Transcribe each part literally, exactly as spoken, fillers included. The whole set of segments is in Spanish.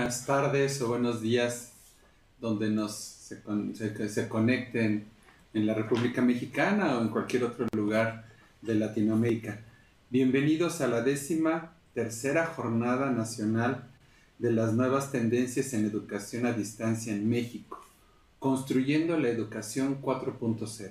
buenas tardes o buenos días, donde nos se, con- se- se conecten en la República Mexicana o en cualquier otro lugar de Latinoamérica. Bienvenidos a la décima tercera Jornada Nacional de las Nuevas Tendencias en Educación a Distancia en México, construyendo la educación cuatro punto cero.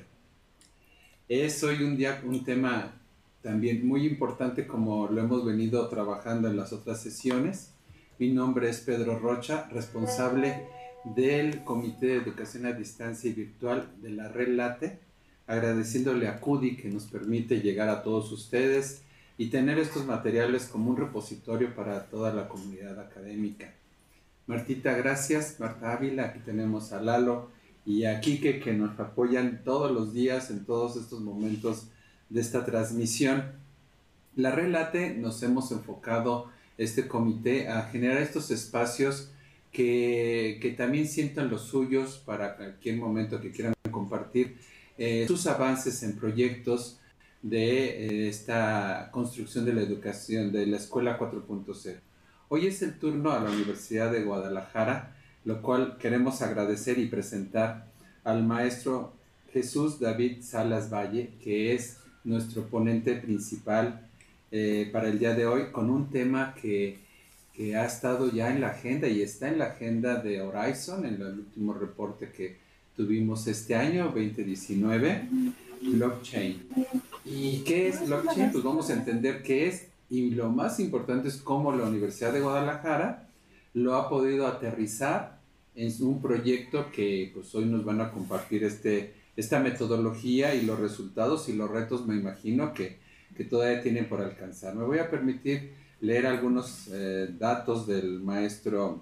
Es hoy un día un tema también muy importante, como lo hemos venido trabajando en las otras sesiones. Mi nombre es Pedro Rocha, responsable del Comité de Educación a Distancia y Virtual de la Red Late, agradeciéndole a CUDI que nos permite llegar a todos ustedes y tener estos materiales como un repositorio para toda la comunidad académica. Martita, gracias. Marta Ávila, aquí tenemos a Lalo y a Quique, que nos apoyan todos los días en todos estos momentos de esta transmisión. La Red Late nos hemos enfocado, este comité, a generar estos espacios que, que también sientan los suyos para cualquier momento que quieran compartir eh, sus avances en proyectos de eh, esta construcción de la educación, de la Escuela cuatro punto cero. Hoy es el turno a la Universidad de Guadalajara, lo cual queremos agradecer y presentar al maestro Jesús David Salas Valle, que es nuestro ponente principal eh, para el día de hoy, con un tema que, que ha estado ya en la agenda y está en la agenda de Horizon, en el último reporte que tuvimos este año, veinte diecinueve, blockchain. ¿Y qué es blockchain? Pues vamos a entender qué es, y lo más importante es cómo la Universidad de Guadalajara lo ha podido aterrizar en un proyecto que pues hoy nos van a compartir este, esta metodología y los resultados y los retos, me imagino, que, que todavía tienen por alcanzar. Me voy a permitir leer algunos eh, datos del maestro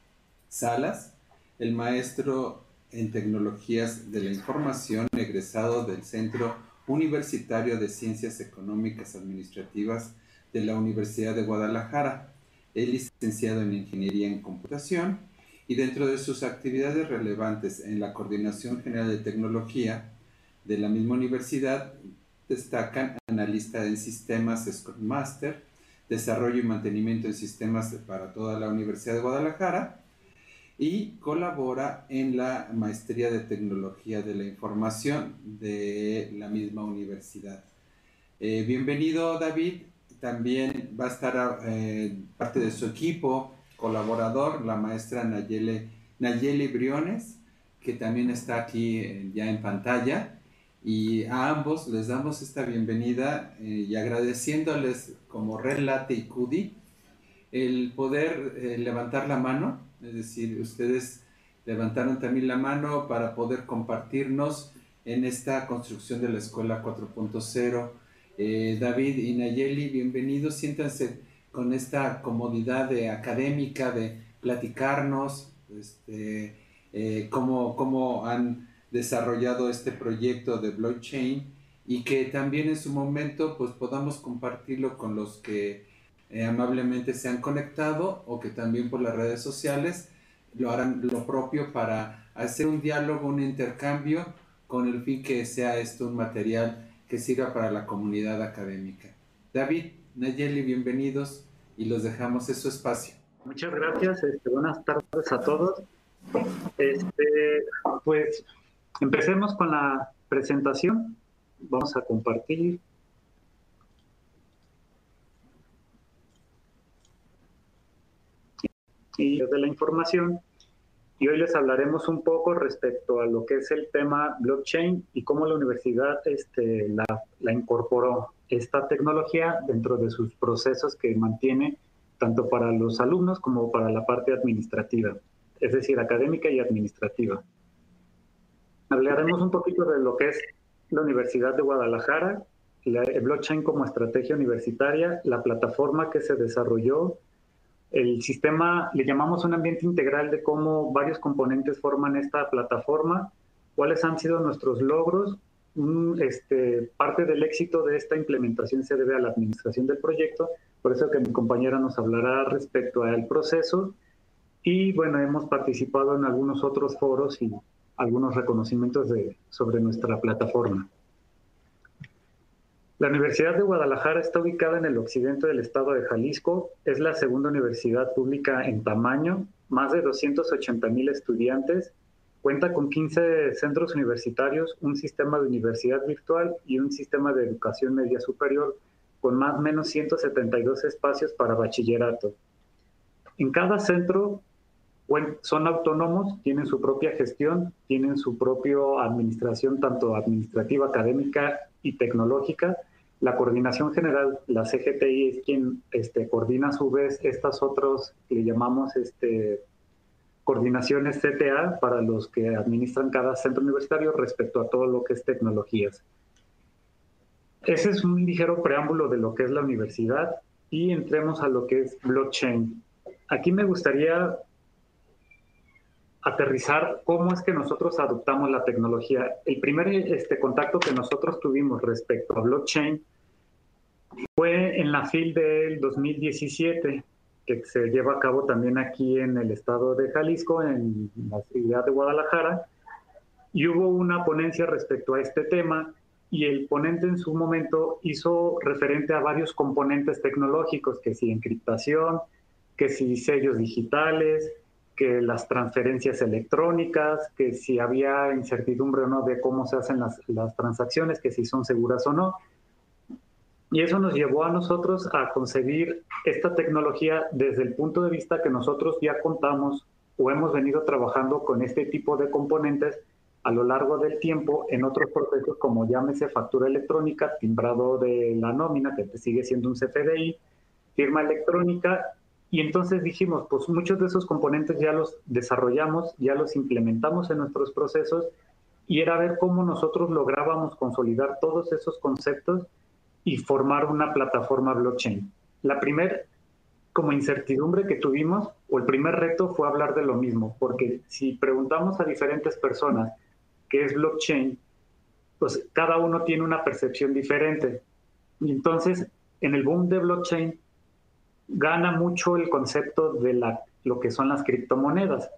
Salas, el maestro en tecnologías de la información, egresado del Centro Universitario de Ciencias Económicas Administrativas de la Universidad de Guadalajara. Es licenciado en Ingeniería en Computación y dentro de sus actividades relevantes en la Coordinación General de Tecnología de la misma universidad destacan analista en sistemas Scrum Master, desarrollo y mantenimiento de sistemas para toda la Universidad de Guadalajara, y colabora en la Maestría de Tecnología de la Información de la misma universidad. Eh, bienvenido, David. También va a estar eh, parte de su equipo, colaborador, la maestra Nayeli, Nayeli Briones, que también está aquí eh, ya en pantalla. Y a ambos les damos esta bienvenida eh, y agradeciéndoles como Red Late y CUDI el poder eh, levantar la mano, es decir, ustedes levantaron también la mano para poder compartirnos en esta construcción de la Escuela cuatro punto cero. Eh, David y Nayeli, bienvenidos, siéntanse con esta comodidad de académica de platicarnos este, eh, cómo, cómo han desarrollado este proyecto de blockchain y que también en su momento pues podamos compartirlo con los que eh, amablemente se han conectado o que también por las redes sociales lo harán lo propio para hacer un diálogo, un intercambio, con el fin que sea esto un material que sirva para la comunidad académica. David, Nayeli, bienvenidos y los dejamos en su espacio. Muchas gracias, este, buenas tardes a todos. Este, pues empecemos con la presentación. Vamos a compartir. Y de la información. Y hoy les hablaremos un poco respecto a lo que es el tema blockchain y cómo la universidad este, la, la incorporó esta tecnología dentro de sus procesos que mantiene tanto para los alumnos como para la parte administrativa, es decir, académica y administrativa. Hablaremos un poquito de lo que es la Universidad de Guadalajara, la, el blockchain como estrategia universitaria, la plataforma que se desarrolló, el sistema, le llamamos un ambiente integral de cómo varios componentes forman esta plataforma, cuáles han sido nuestros logros. Un, este, parte del éxito de esta implementación se debe a la administración del proyecto, por eso que mi compañera nos hablará respecto al proceso. Y bueno, hemos participado en algunos otros foros y algunos reconocimientos de, sobre nuestra plataforma. La Universidad de Guadalajara está ubicada en el occidente del estado de Jalisco. Es la segunda universidad pública en tamaño más de doscientos ochenta mil estudiantes, cuenta con quince centros universitarios, un sistema de universidad virtual y un sistema de educación media superior con más o menos ciento setenta y dos espacios para bachillerato. En cada centro son autónomos, tienen su propia gestión, tienen su propia administración, tanto administrativa, académica y tecnológica. La coordinación general, la C G T I, es quien este, coordina a su vez estas otras que le llamamos este, coordinaciones C T A para los que administran cada centro universitario respecto a todo lo que es tecnologías. Ese es un ligero preámbulo de lo que es la universidad y entremos a lo que es blockchain. Aquí me gustaría aterrizar cómo es que nosotros adoptamos la tecnología. El primer este, contacto que nosotros tuvimos respecto a blockchain fue en la F I L del dos mil diecisiete, que se lleva a cabo también aquí en el estado de Jalisco, en la ciudad de Guadalajara, y hubo una ponencia respecto a este tema, y el ponente en su momento hizo referente a varios componentes tecnológicos, que si encriptación, que si sellos digitales, que las transferencias electrónicas, que si había incertidumbre o no de cómo se hacen las, las transacciones, que si son seguras o no. Y eso nos llevó a nosotros a concebir esta tecnología desde el punto de vista que nosotros ya contamos o hemos venido trabajando con este tipo de componentes a lo largo del tiempo en otros procesos como llámese factura electrónica, timbrado de la nómina, que sigue siendo un C F D I, firma electrónica. Y entonces dijimos, pues muchos de esos componentes ya los desarrollamos, ya los implementamos en nuestros procesos, y era ver cómo nosotros lográbamos consolidar todos esos conceptos y formar una plataforma blockchain. La primera como incertidumbre que tuvimos, o el primer reto, fue hablar de lo mismo, porque si preguntamos a diferentes personas qué es blockchain, pues cada uno tiene una percepción diferente. Y entonces, en el boom de blockchain, gana mucho el concepto de la, lo que son las criptomonedas,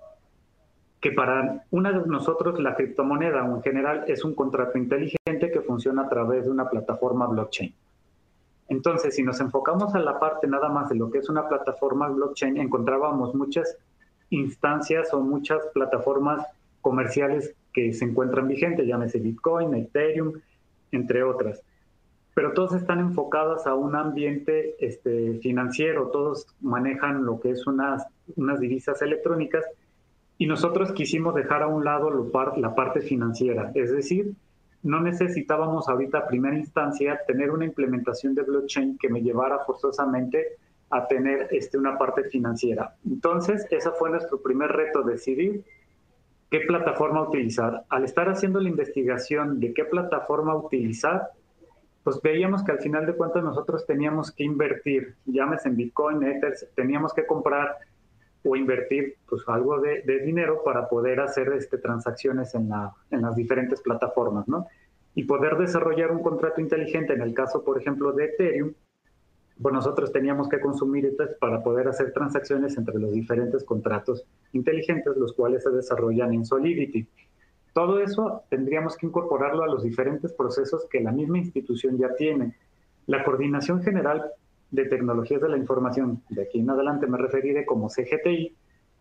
que para una de nosotros la criptomoneda en general es un contrato inteligente que funciona a través de una plataforma blockchain. Entonces, si nos enfocamos a la parte nada más de lo que es una plataforma blockchain, encontrábamos muchas instancias o muchas plataformas comerciales que se encuentran vigentes, llámese Bitcoin, Ethereum, entre otras. Pero todos están enfocadas a un ambiente este, financiero, todos manejan lo que es unas, unas divisas electrónicas, y nosotros quisimos dejar a un lado lo par, la parte financiera, es decir, no necesitábamos ahorita a primera instancia tener una implementación de blockchain que me llevara forzosamente a tener este, una parte financiera. Entonces, ese fue nuestro primer reto, decidir qué plataforma utilizar. Al estar haciendo la investigación de qué plataforma utilizar, pues veíamos que al final de cuentas nosotros teníamos que invertir, llámese en Bitcoin, Ether, teníamos que comprar o invertir pues algo de, de dinero para poder hacer este, transacciones en, la, en las diferentes plataformas, ¿no? Y poder desarrollar un contrato inteligente, en el caso, por ejemplo, de Ethereum, pues nosotros teníamos que consumir Ether para poder hacer transacciones entre los diferentes contratos inteligentes, los cuales se desarrollan en Solidity. Todo eso tendríamos que incorporarlo a los diferentes procesos que la misma institución ya tiene. La Coordinación General de Tecnologías de la Información, de aquí en adelante me referiré como C G T I,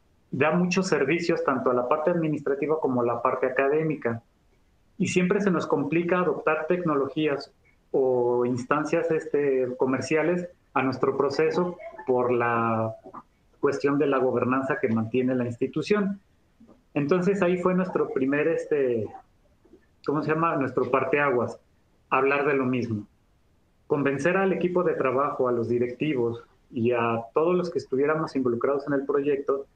da muchos servicios tanto a la parte administrativa como a la parte académica. Y siempre se nos complica adoptar tecnologías o instancias este, comerciales a nuestro proceso por la cuestión de la gobernanza que mantiene la institución. Entonces ahí fue nuestro primer, este, ¿cómo se llama? Nuestro parteaguas, hablar de lo mismo. Convencer al equipo de trabajo, a los directivos y a todos los que estuviéramos involucrados en el proyecto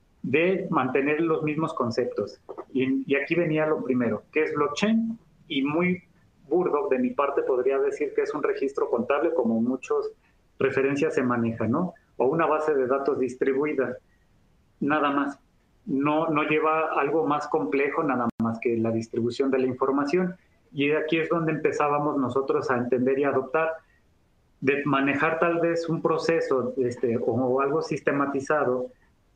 de mantener los mismos conceptos. Y, y aquí venía lo primero, ¿qué es blockchain? Y muy burdo de mi parte podría decir que es un registro contable como muchas referencias se manejan, ¿no? O una base de datos distribuida, nada más. No, no lleva algo más complejo, nada más que la distribución de la información. Y aquí es donde empezábamos nosotros a entender y adoptar, de manejar tal vez un proceso este, o algo sistematizado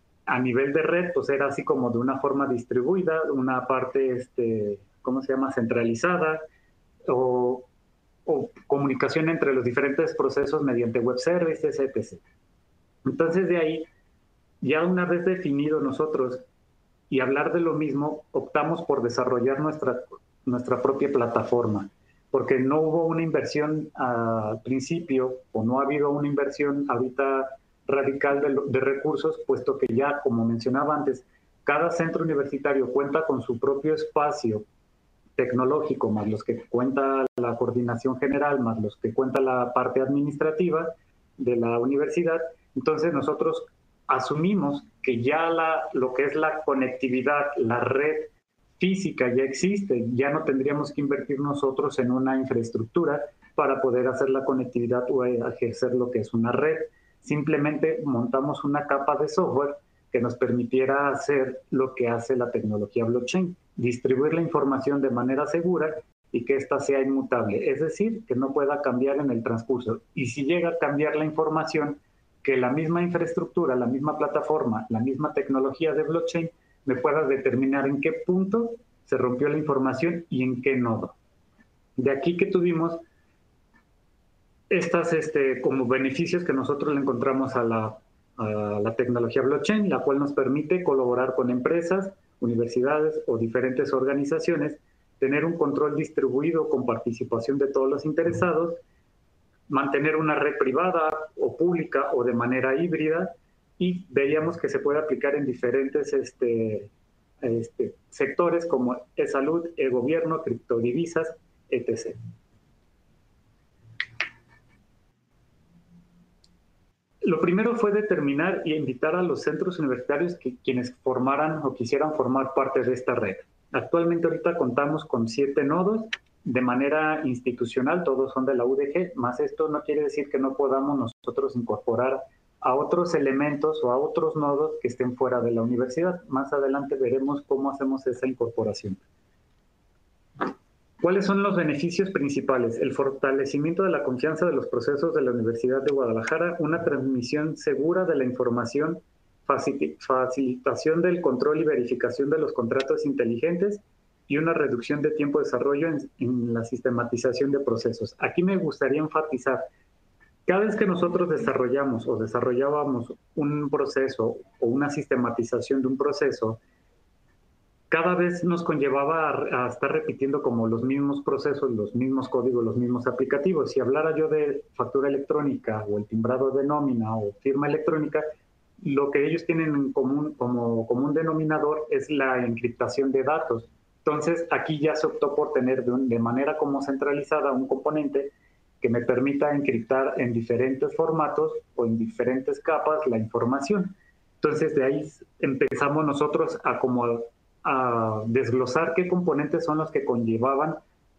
a nivel de red, pues era así como de una forma distribuida, una parte, este, ¿cómo se llama?, centralizada, o, o comunicación entre los diferentes procesos mediante web services, etcétera. Entonces de ahí Ya una vez definido nosotros y hablar de lo mismo, optamos por desarrollar nuestra, nuestra propia plataforma, porque no hubo una inversión uh, al principio, o no ha habido una inversión ahorita radical de, de recursos, puesto que ya, como mencionaba antes, cada centro universitario cuenta con su propio espacio tecnológico, más los que cuenta la coordinación general, más los que cuenta la parte administrativa de la universidad. Entonces nosotros asumimos que ya la, lo que es la conectividad, la red física ya existe, ya no tendríamos que invertir nosotros en una infraestructura para poder hacer la conectividad o ejercer lo que es una red. Simplemente montamos una capa de software que nos permitiera hacer lo que hace la tecnología blockchain, distribuir la información de manera segura y que ésta sea inmutable, es decir, que no pueda cambiar en el transcurso. Y si llega a cambiar la información, que la misma infraestructura, la misma plataforma, la misma tecnología de blockchain me pueda determinar en qué punto se rompió la información y en qué nodo. De aquí que tuvimos estas este, como beneficios que nosotros le encontramos a la, a la tecnología blockchain, la cual nos permite colaborar con empresas, universidades o diferentes organizaciones, tener un control distribuido con participación de todos los interesados, mantener una red privada o pública o de manera híbrida, y veíamos que se puede aplicar en diferentes este, este, sectores como e-salud, e-gobierno, criptodivisas, etcétera. Lo primero fue determinar y invitar a los centros universitarios que quienes formaran o quisieran formar parte de esta red. Actualmente ahorita contamos con siete nodos de manera institucional, todos son de la U D G, más esto no quiere decir que no podamos nosotros incorporar a otros elementos o a otros nodos que estén fuera de la universidad. Más adelante veremos cómo hacemos esa incorporación. ¿Cuáles son los beneficios principales? El fortalecimiento de la confianza de los procesos de la Universidad de Guadalajara, una transmisión segura de la información, facilitación del control y verificación de los contratos inteligentes y una reducción de tiempo de desarrollo en, en la sistematización de procesos. Aquí me gustaría enfatizar, cada vez que nosotros desarrollamos o desarrollábamos un proceso o una sistematización de un proceso, cada vez nos conllevaba a, a estar repitiendo como los mismos procesos, los mismos códigos, los mismos aplicativos. Si hablara yo de factura electrónica o el timbrado de nómina o firma electrónica, lo que ellos tienen en común como común denominador es la encriptación de datos. Entonces, aquí ya se optó por tener de, un, de manera como centralizada un componente que me permita encriptar en diferentes formatos o en diferentes capas la información. Entonces, de ahí empezamos nosotros a como a, a desglosar qué componentes son los que conllevaban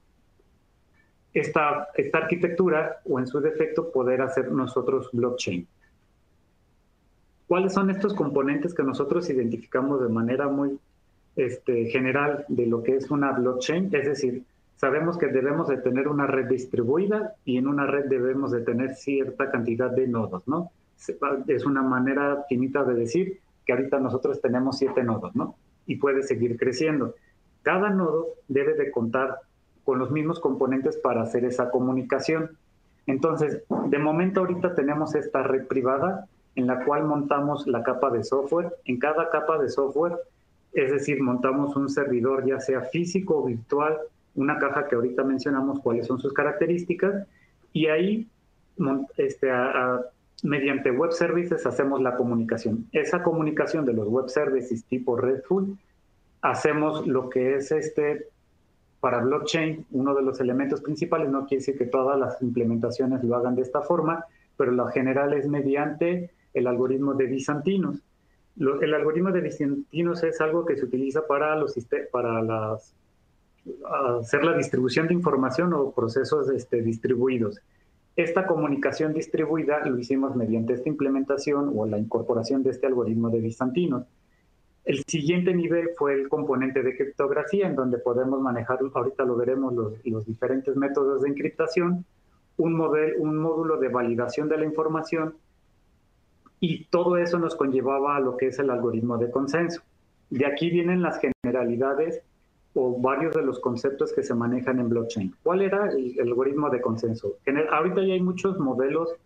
esta, esta arquitectura o en su defecto poder hacer nosotros blockchain. ¿Cuáles son estos componentes que nosotros identificamos de manera muy este, general de lo que es una blockchain? Es decir, sabemos que debemos de tener una red distribuida y en una red debemos de tener cierta cantidad de nodos, ¿no? Es una manera finita de decir que ahorita nosotros tenemos siete nodos, ¿no? Y puede seguir creciendo. Cada nodo debe de contar con los mismos componentes para hacer esa comunicación. Entonces, de momento ahorita tenemos esta red privada en la cual montamos la capa de software. En cada capa de software, es decir, montamos un servidor ya sea físico o virtual, una caja que ahorita mencionamos cuáles son sus características, y ahí este, a, a, mediante web services hacemos la comunicación. Esa comunicación de los web services tipo RESTful, hacemos lo que es este, para blockchain, uno de los elementos principales, no quiere decir que todas las implementaciones lo hagan de esta forma, pero lo general es mediante el algoritmo de Bizantinos. Lo, el algoritmo de Bizantinos es algo que se utiliza para, los, para las, hacer la distribución de información o procesos este, distribuidos. Esta comunicación distribuida lo hicimos mediante esta implementación o la incorporación de este algoritmo de Bizantinos. El siguiente nivel fue el componente de criptografía, en donde podemos manejar, ahorita lo veremos, los, los diferentes métodos de encriptación, un, model, un módulo de validación de la información, y todo eso nos conllevaba a lo que es el algoritmo de consenso. De aquí vienen las generalidades o varios de los conceptos que se manejan en blockchain. ¿Cuál era el, el algoritmo de consenso? Ahorita ya hay muchos modelos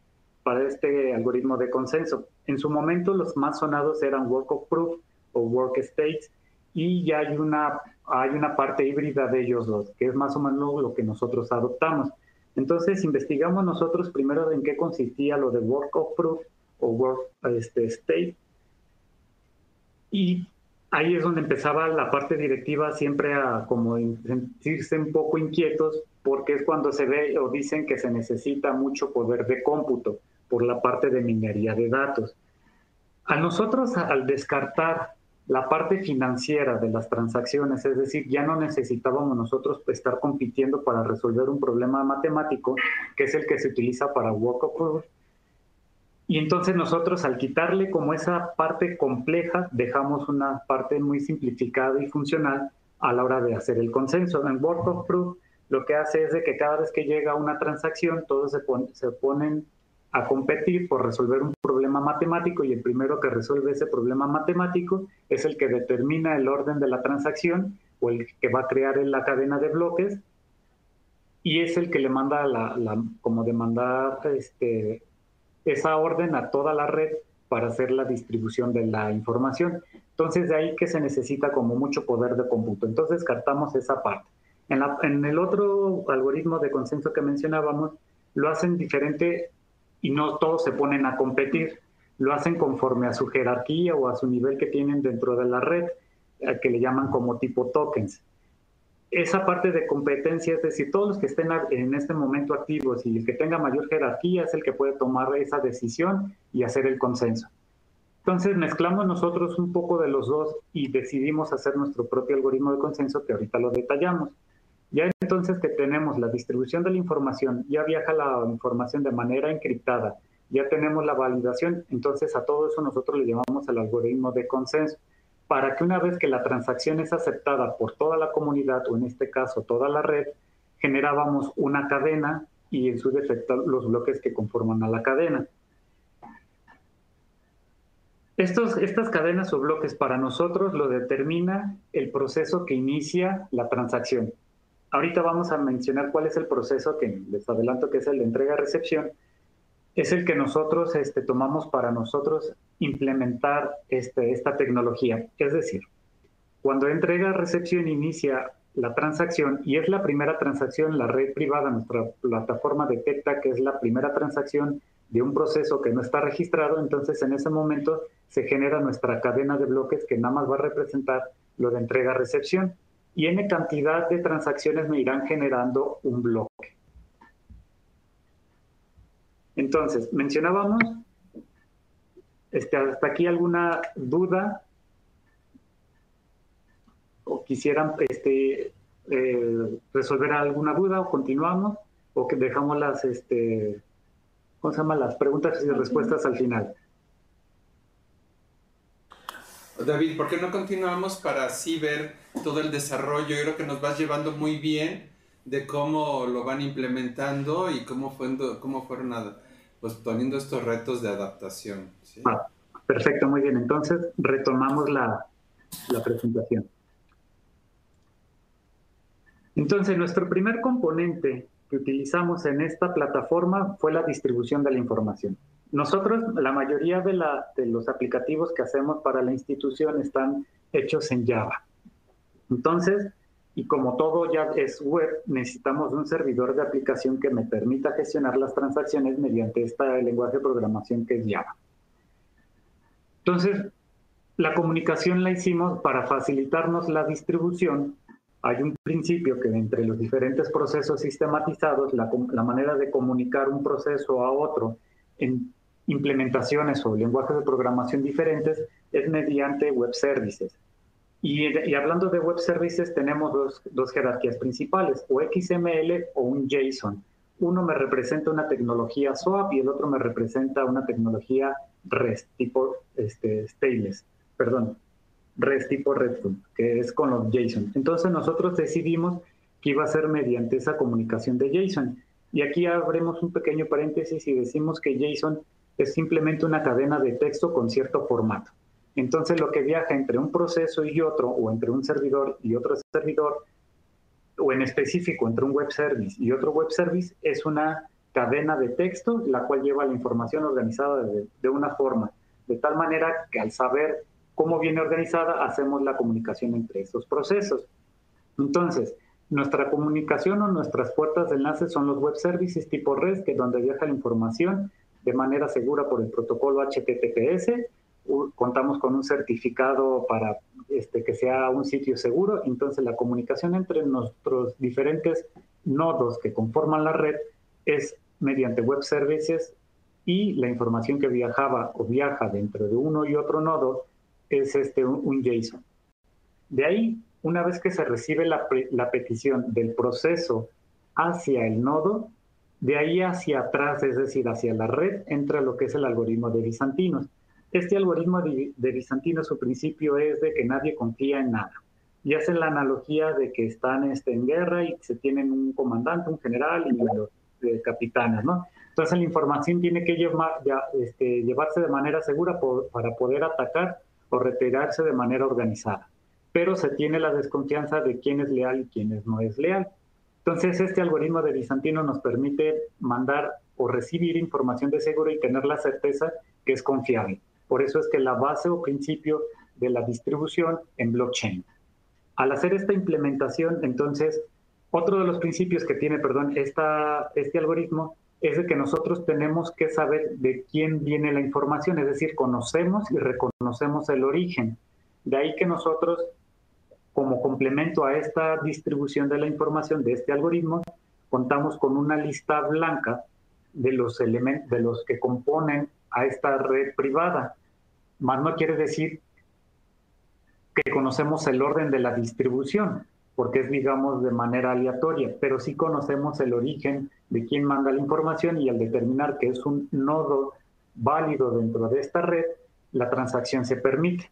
para este algoritmo de consenso. En su momento los más sonados eran work of proof o work states, y ya hay una, hay una parte híbrida de ellos dos, que es más o menos lo que nosotros adoptamos. Entonces investigamos nosotros primero en qué consistía lo de work of proof o work este, state, y ahí es donde empezaba la parte directiva siempre a como sentirse un poco inquietos, porque es cuando se ve o dicen que se necesita mucho poder de cómputo por la parte de minería de datos. A nosotros, al descartar la parte financiera de las transacciones, es decir, ya no necesitábamos nosotros estar compitiendo para resolver un problema matemático, que es el que se utiliza para work of proof. Y entonces nosotros, al quitarle como esa parte compleja, dejamos una parte muy simplificada y funcional a la hora de hacer el consenso. En work of proof lo que hace es de que cada vez que llega una transacción, todos se, pon se ponen a competir por resolver un problema matemático, y el primero que resuelve ese problema matemático es el que determina el orden de la transacción o el que va a crear la cadena de bloques, y es el que le manda la, la, como demandar este, esa orden a toda la red para hacer la distribución de la información. Entonces de ahí que se necesita como mucho poder de cómputo. Entonces descartamos esa parte. En, la, en el otro algoritmo de consenso que mencionábamos, lo hacen diferente y no todos se ponen a competir. Lo hacen conforme a su jerarquía o a su nivel que tienen dentro de la red, que le llaman como tipo tokens. Esa parte de competencia, es decir, todos los que estén en este momento activos y el que tenga mayor jerarquía es el que puede tomar esa decisión y hacer el consenso. Entonces mezclamos nosotros un poco de los dos y decidimos hacer nuestro propio algoritmo de consenso, que ahorita lo detallamos. Ya entonces que tenemos la distribución de la información, ya viaja la información de manera encriptada, ya tenemos la validación, entonces a todo eso nosotros le llamamos el algoritmo de consenso, para que una vez que la transacción es aceptada por toda la comunidad, o en este caso toda la red, generábamos una cadena y en su defecto los bloques que conforman a la cadena. Estos, estas cadenas o bloques para nosotros lo determina el proceso que inicia la transacción. Ahorita vamos a mencionar cuál es el proceso, que les adelanto que es el de entrega-recepción. Es el que nosotros este, tomamos para nosotros implementar este, esta tecnología. Es decir, cuando entrega-recepción inicia la transacción, y es la primera transacción, la red privada, nuestra plataforma detecta que es la primera transacción de un proceso que no está registrado, entonces en ese momento se genera nuestra cadena de bloques que nada más va a representar lo de entrega-recepción. Y N cantidad de transacciones me irán generando un bloque. Entonces, mencionábamos, este, hasta aquí alguna duda, o quisieran este, eh, resolver alguna duda, o continuamos, o que dejamos las, este, ¿cómo se llama? Las preguntas y respuestas al final. David, ¿por qué no continuamos para así ver todo el desarrollo? Yo creo que nos vas llevando muy bien de cómo lo van implementando y cómo, fue, cómo fueron pues, poniendo estos retos de adaptación, ¿sí? Ah, perfecto, muy bien. Entonces, retomamos la, la presentación. Entonces, nuestro primer componente que utilizamos en esta plataforma fue la distribución de la información. Nosotros, la mayoría de, la, de los aplicativos que hacemos para la institución están hechos en Java. Entonces, y como todo ya es web, necesitamos un servidor de aplicación que me permita gestionar las transacciones mediante este lenguaje de programación que es Java. Entonces, la comunicación la hicimos para facilitarnos la distribución. Hay un principio que entre los diferentes procesos sistematizados, la, la manera de comunicar un proceso a otro en implementaciones o lenguajes de programación diferentes es mediante web services. Y, y hablando de web services, tenemos dos, dos jerarquías principales, o X M L o un JSON. Uno me representa una tecnología SOAP y el otro me representa una tecnología REST, tipo este, stateless, perdón, REST tipo RESTful, que es con los JSON. Entonces nosotros decidimos que iba a ser mediante esa comunicación de JSON. Y aquí abrimos un pequeño paréntesis y decimos que JSON es simplemente una cadena de texto con cierto formato. Entonces lo que viaja entre un proceso y otro, o entre un servidor y otro servidor, o en específico entre un web service y otro web service, es una cadena de texto, la cual lleva la información organizada de, de una forma, de tal manera que al saber cómo viene organizada, hacemos la comunicación entre esos procesos. Entonces, nuestra comunicación o nuestras puertas de enlace son los web services tipo REST, que es donde viaja la información de manera segura por el protocolo H T T P S. Contamos con un certificado para este, que sea un sitio seguro. Entonces, la comunicación entre nuestros diferentes nodos que conforman la red es mediante web services, y la información que viajaba o viaja dentro de uno y otro nodo es este, un, un JSON. De ahí, una vez que se recibe la, la petición del proceso hacia el nodo, de ahí hacia atrás, es decir, hacia la red, entra lo que es el algoritmo de bizantinos. Este algoritmo de, de bizantinos, su principio es de que nadie confía en nada. Y hace la analogía de que están este, en guerra y se tienen un comandante, un general y los eh, capitanes, ¿no? Entonces la información tiene que llevar, ya, este, llevarse de manera segura por, para poder atacar o retirarse de manera organizada. Pero se tiene la desconfianza de quién es leal y quién no es leal. Entonces, este algoritmo de bizantino nos permite mandar o recibir información de seguro y tener la certeza que es confiable. Por eso es que la base o principio de la distribución en blockchain. Al hacer esta implementación, entonces, otro de los principios que tiene, perdón, esta, este algoritmo es de que nosotros tenemos que saber de quién viene la información, es decir, conocemos y reconocemos el origen. De ahí que nosotros, como complemento a esta distribución de la información de este algoritmo, contamos con una lista blanca de los elementos, de los que componen a esta red privada. Más no quiere decir que conocemos el orden de la distribución, porque es, digamos, de manera aleatoria, pero sí conocemos el origen de quién manda la información, y al determinar que es un nodo válido dentro de esta red, la transacción se permite.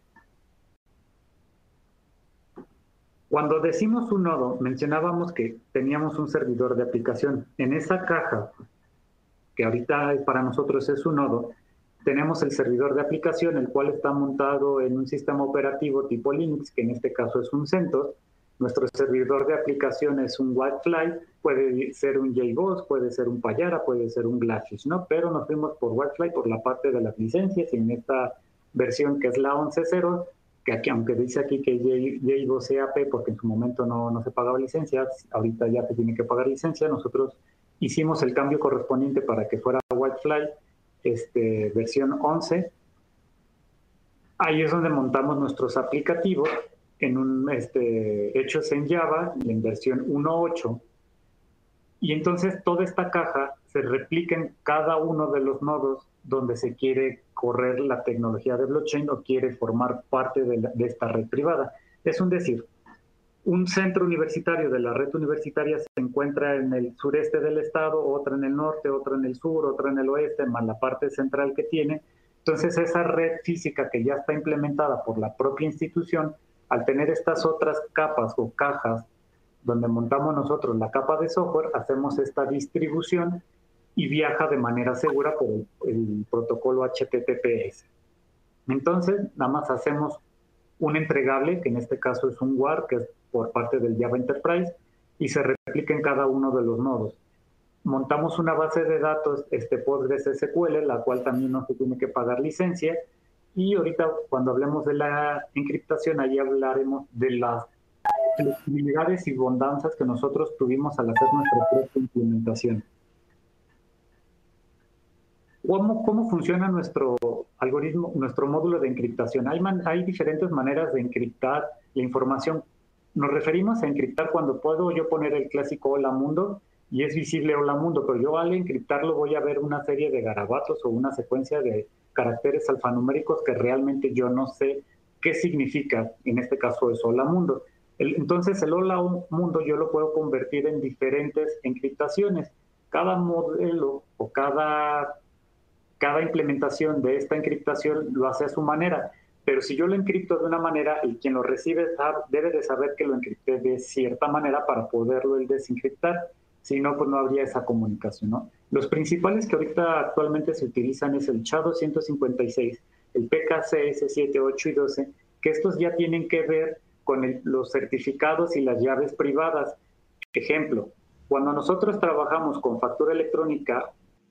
Cuando decimos un nodo, mencionábamos que teníamos un servidor de aplicación. En esa caja, que ahorita para nosotros es un nodo, tenemos el servidor de aplicación, el cual está montado en un sistema operativo tipo Linux, que en este caso es un CentOS. Nuestro servidor de aplicación es un Whitefly, puede ser un J B O S, puede ser un Payara, puede ser un Glassfish, ¿no? Pero nos fuimos por Whitefly por la parte de las licencias, y en esta versión que es la once punto cero, que aquí, aunque dice aquí que J B O S E A P, porque en su momento no, no se pagaba licencias, ahorita ya se tiene que pagar licencia, nosotros hicimos el cambio correspondiente para que fuera Whitefly, este, versión once. Ahí es donde montamos nuestros aplicativos, en un, este, hechos en Java, en versión uno punto ocho. Y entonces toda esta caja se replica en cada uno de los nodos donde se quiere correr la tecnología de blockchain o quiere formar parte de, la, de esta red privada. Es un decir, un centro universitario de la red universitaria se encuentra en el sureste del estado, otra en el norte, otra en el sur, otra en el oeste, más la parte central que tiene. Entonces esa red física que ya está implementada por la propia institución, al tener estas otras capas o cajas donde montamos nosotros la capa de software, hacemos esta distribución y viaja de manera segura por el, el protocolo H T T P S. Entonces, nada más hacemos un entregable, que en este caso es un W A R, que es por parte del Java Enterprise, y se replica en cada uno de los nodos. Montamos una base de datos, este Postgres S Q L, la cual también no se tiene que pagar licencia, y ahorita cuando hablemos de la encriptación, ahí hablaremos de las flexibilidades y bonanzas que nosotros tuvimos al hacer nuestra propia implementación. ¿Cómo, ¿Cómo funciona nuestro algoritmo, nuestro módulo de encriptación? Hay, man, hay diferentes maneras de encriptar la información. Nos referimos a encriptar cuando puedo yo poner el clásico hola mundo y es visible hola mundo, pero yo al encriptarlo voy a ver una serie de garabatos o una secuencia de caracteres alfanuméricos que realmente yo no sé qué significa. En este caso es hola mundo. El, entonces el hola mundo yo lo puedo convertir en diferentes encriptaciones. Cada modelo o cada... Cada implementación de esta encriptación lo hace a su manera, pero si yo lo encripto de una manera, el quien lo recibe debe de saber que lo encripté de cierta manera para poderlo el desencriptar, si no, pues no habría esa comunicación, ¿no? Los principales que ahorita actualmente se utilizan es el S H A doscientos cincuenta y seis, el P K C S siete, ocho y doce, que estos ya tienen que ver con el, los certificados y las llaves privadas. Ejemplo, Cuando nosotros trabajamos con factura electrónica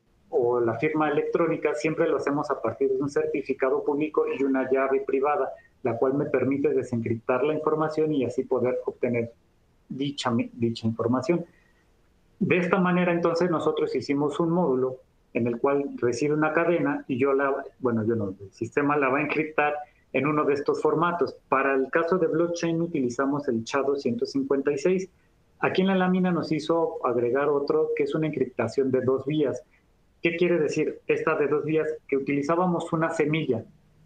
o la firma electrónica, siempre lo hacemos a partir de un certificado público y una llave privada, la cual me permite desencriptar la información y así poder obtener dicha, dicha información. De esta manera, entonces, nosotros hicimos un módulo en el cual recibe una cadena y yo la, bueno, yo no, el sistema la va a encriptar en uno de estos formatos. Para el caso de blockchain utilizamos el S H A doscientos cincuenta y seis. Aquí en la lámina nos hizo agregar otro que es una encriptación de dos vías. ¿Qué quiere decir esta de dos vías? Que utilizábamos una semilla,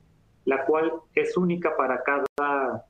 la cual es única para cada,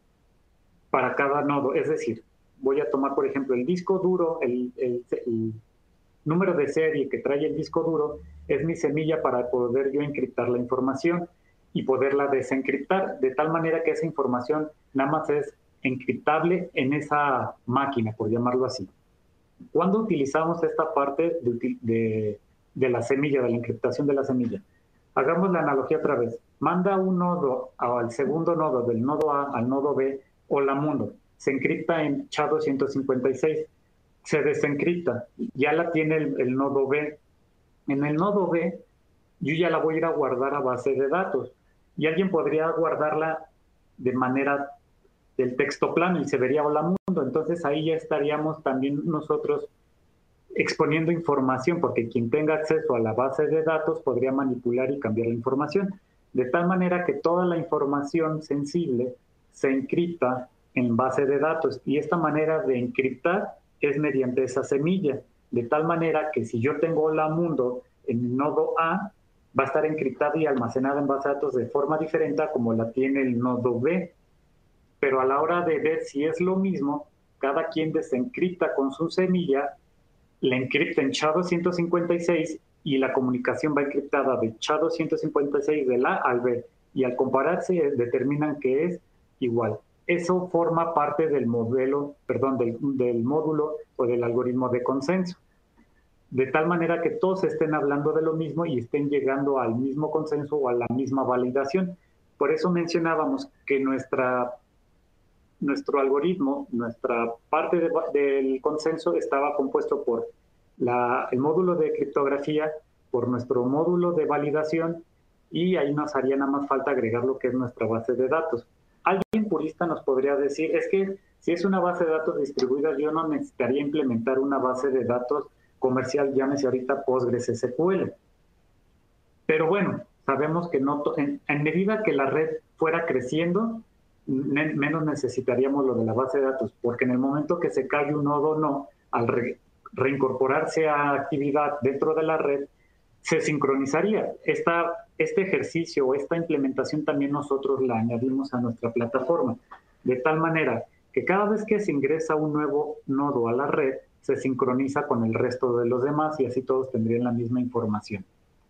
para cada nodo. Es decir, voy a tomar, por ejemplo, el disco duro, el, el, el número de serie que trae el disco duro es mi semilla para poder yo encriptar la información y poderla desencriptar, de tal manera que esa información nada más es encriptable en esa máquina, por llamarlo así. ¿Cuándo utilizamos esta parte de, de, de la semilla, de la encriptación de la semilla? Hagamos la analogía otra vez. Manda un nodo al segundo nodo, del nodo A al nodo B, hola mundo. Se encripta en S H A doscientos cincuenta y seis. Se desencripta, ya la tiene el, el nodo B. En el nodo B, yo ya la voy a ir a guardar a base de datos. Y alguien podría guardarla de manera del texto plano y se vería hola mundo. Entonces ahí ya estaríamos también nosotros exponiendo información, porque quien tenga acceso a la base de datos podría manipular y cambiar la información. De tal manera que toda la información sensible se encripta en base de datos. Y esta manera de encriptar es mediante esa semilla. De tal manera que si yo tengo hola mundo en el nodo A, va a estar encriptada y almacenada en base de datos de forma diferente a como la tiene el nodo B. Pero a la hora de ver si es lo mismo, cada quien desencripta con su semilla, la encripta en S H A doscientos cincuenta y seis y la comunicación va encriptada de S H A doscientos cincuenta y seis del A al B. Y al compararse determinan que es igual. Eso forma parte del modelo, perdón, del, del módulo o del algoritmo de consenso. De tal manera que todos estén hablando de lo mismo y estén llegando al mismo consenso o a la misma validación. Por eso mencionábamos que nuestra, nuestro algoritmo, nuestra parte de, del consenso estaba compuesto por la, el módulo de criptografía, por nuestro módulo de validación y ahí nos haría nada más falta agregar lo que es nuestra base de datos. Alguien purista nos podría decir, es que si es una base de datos distribuida, yo no necesitaría implementar una base de datos comercial, llámese ahorita Postgres S Q L. Pero bueno, sabemos que no en, en medida que la red fuera creciendo, menos necesitaríamos lo de la base de datos, porque en el momento que se cae un nodo no, al re, reincorporarse a actividad dentro de la red, se sincronizaría. Esta, este ejercicio o esta implementación también nosotros la añadimos a nuestra plataforma, de tal manera que cada vez que se ingresa un nuevo nodo a la red, se sincroniza con el resto de los demás y así todos tendrían la misma información.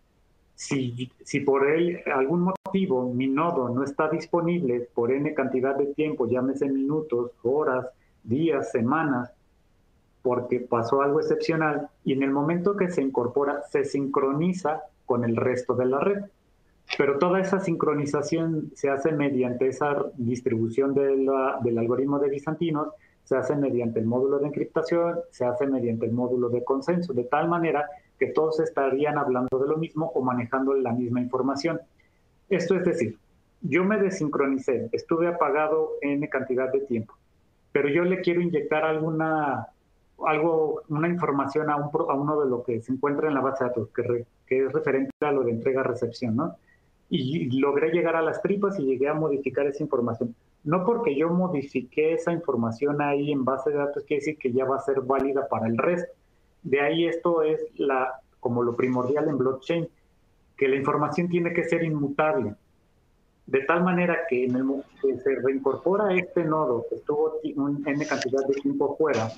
Si, si por él, algún motivo mi nodo no está disponible por N cantidad de tiempo, llámese minutos, horas, días, semanas, porque pasó algo excepcional, y en el momento que se incorpora, se sincroniza con el resto de la red. Pero toda esa sincronización se hace mediante esa distribución de la, del algoritmo de bizantinos, se hace mediante el módulo de encriptación, se hace mediante el módulo de consenso, de tal manera que todos estarían hablando de lo mismo o manejando la misma información. Esto es decir, yo me desincronicé, estuve apagado N cantidad de tiempo, pero yo le quiero inyectar alguna, algo, una información a, un, a uno de lo que se encuentra en la base de datos, que, re, que es referente a lo de entrega-recepción, ¿no? Y logré llegar a las tripas y llegué a modificar esa información. No porque yo modifiqué esa información ahí en base de datos quiere decir que ya va a ser válida para el resto. De ahí esto es la, como lo primordial en blockchain, que la información tiene que ser inmutable. De tal manera que en el que se reincorpora este nodo que estuvo un N cantidad de tiempo fuera,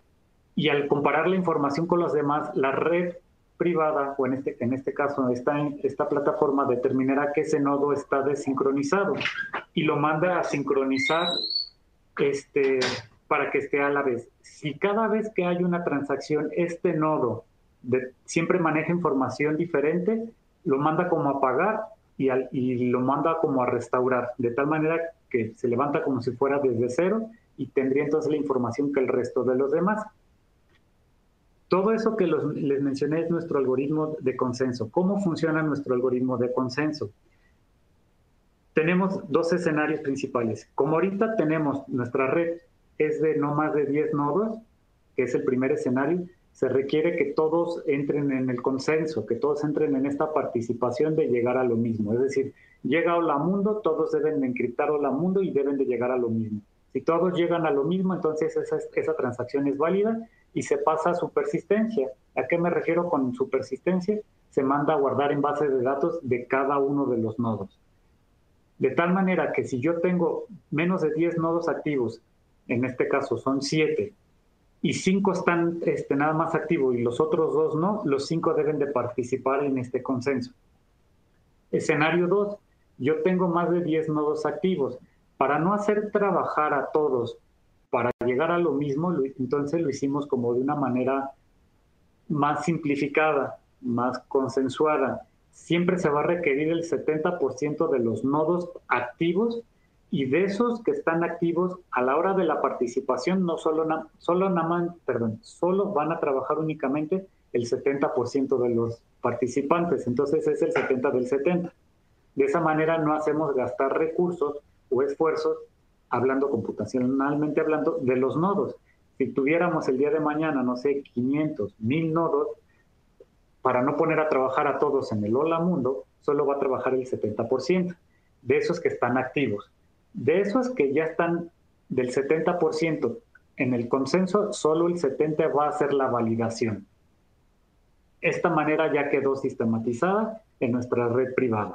y al comparar la información con los demás, la red privada, o en este, en este caso esta, esta plataforma, determinará que ese nodo está desincronizado y lo manda a sincronizar este, para que esté a la vez. Si cada vez que hay una transacción, este nodo de, siempre maneja información diferente, lo manda como a apagar y, al, y lo manda como a restaurar, de tal manera que se levanta como si fuera desde cero y tendría entonces la información que el resto de los demás. Todo eso que los, les mencioné es nuestro algoritmo de consenso. ¿Cómo funciona nuestro algoritmo de consenso? Tenemos dos escenarios principales. Como ahorita tenemos nuestra red es de no más de diez nodos, que es el primer escenario, se requiere que todos entren en el consenso, que todos entren en esta participación de llegar a lo mismo. Es decir, llega Hola Mundo, todos deben de encriptar Hola Mundo y deben de llegar a lo mismo. Si todos llegan a lo mismo, entonces esa, esa transacción es válida y se pasa a su persistencia. ¿A qué me refiero con su persistencia? Se manda a guardar en base de datos de cada uno de los nodos. De tal manera que si yo tengo menos de diez nodos activos, en este caso son siete, y cinco están este, nada más activos y los otros dos no, los cinco deben de participar en este consenso. Escenario dos, yo tengo más de diez nodos activos. Para no hacer trabajar a todos para llegar a lo mismo, lo, entonces lo hicimos como de una manera más simplificada, más consensuada. Siempre se va a requerir el setenta por ciento de los nodos activos y de esos que están activos a la hora de la participación no solo, na, solo, na, perdón, solo van a trabajar únicamente el setenta por ciento de los participantes, entonces es el setenta del setenta. De esa manera no hacemos gastar recursos o esfuerzos, hablando computacionalmente hablando, de los nodos. Si tuviéramos el día de mañana, no sé, quinientos, mil nodos, para no poner a trabajar a todos en el Hola Mundo, solo va a trabajar el setenta por ciento de esos que están activos. De esos que ya están del setenta por ciento en el consenso, solo el setenta por ciento va a hacer la validación. Esta manera ya quedó sistematizada en nuestra red privada.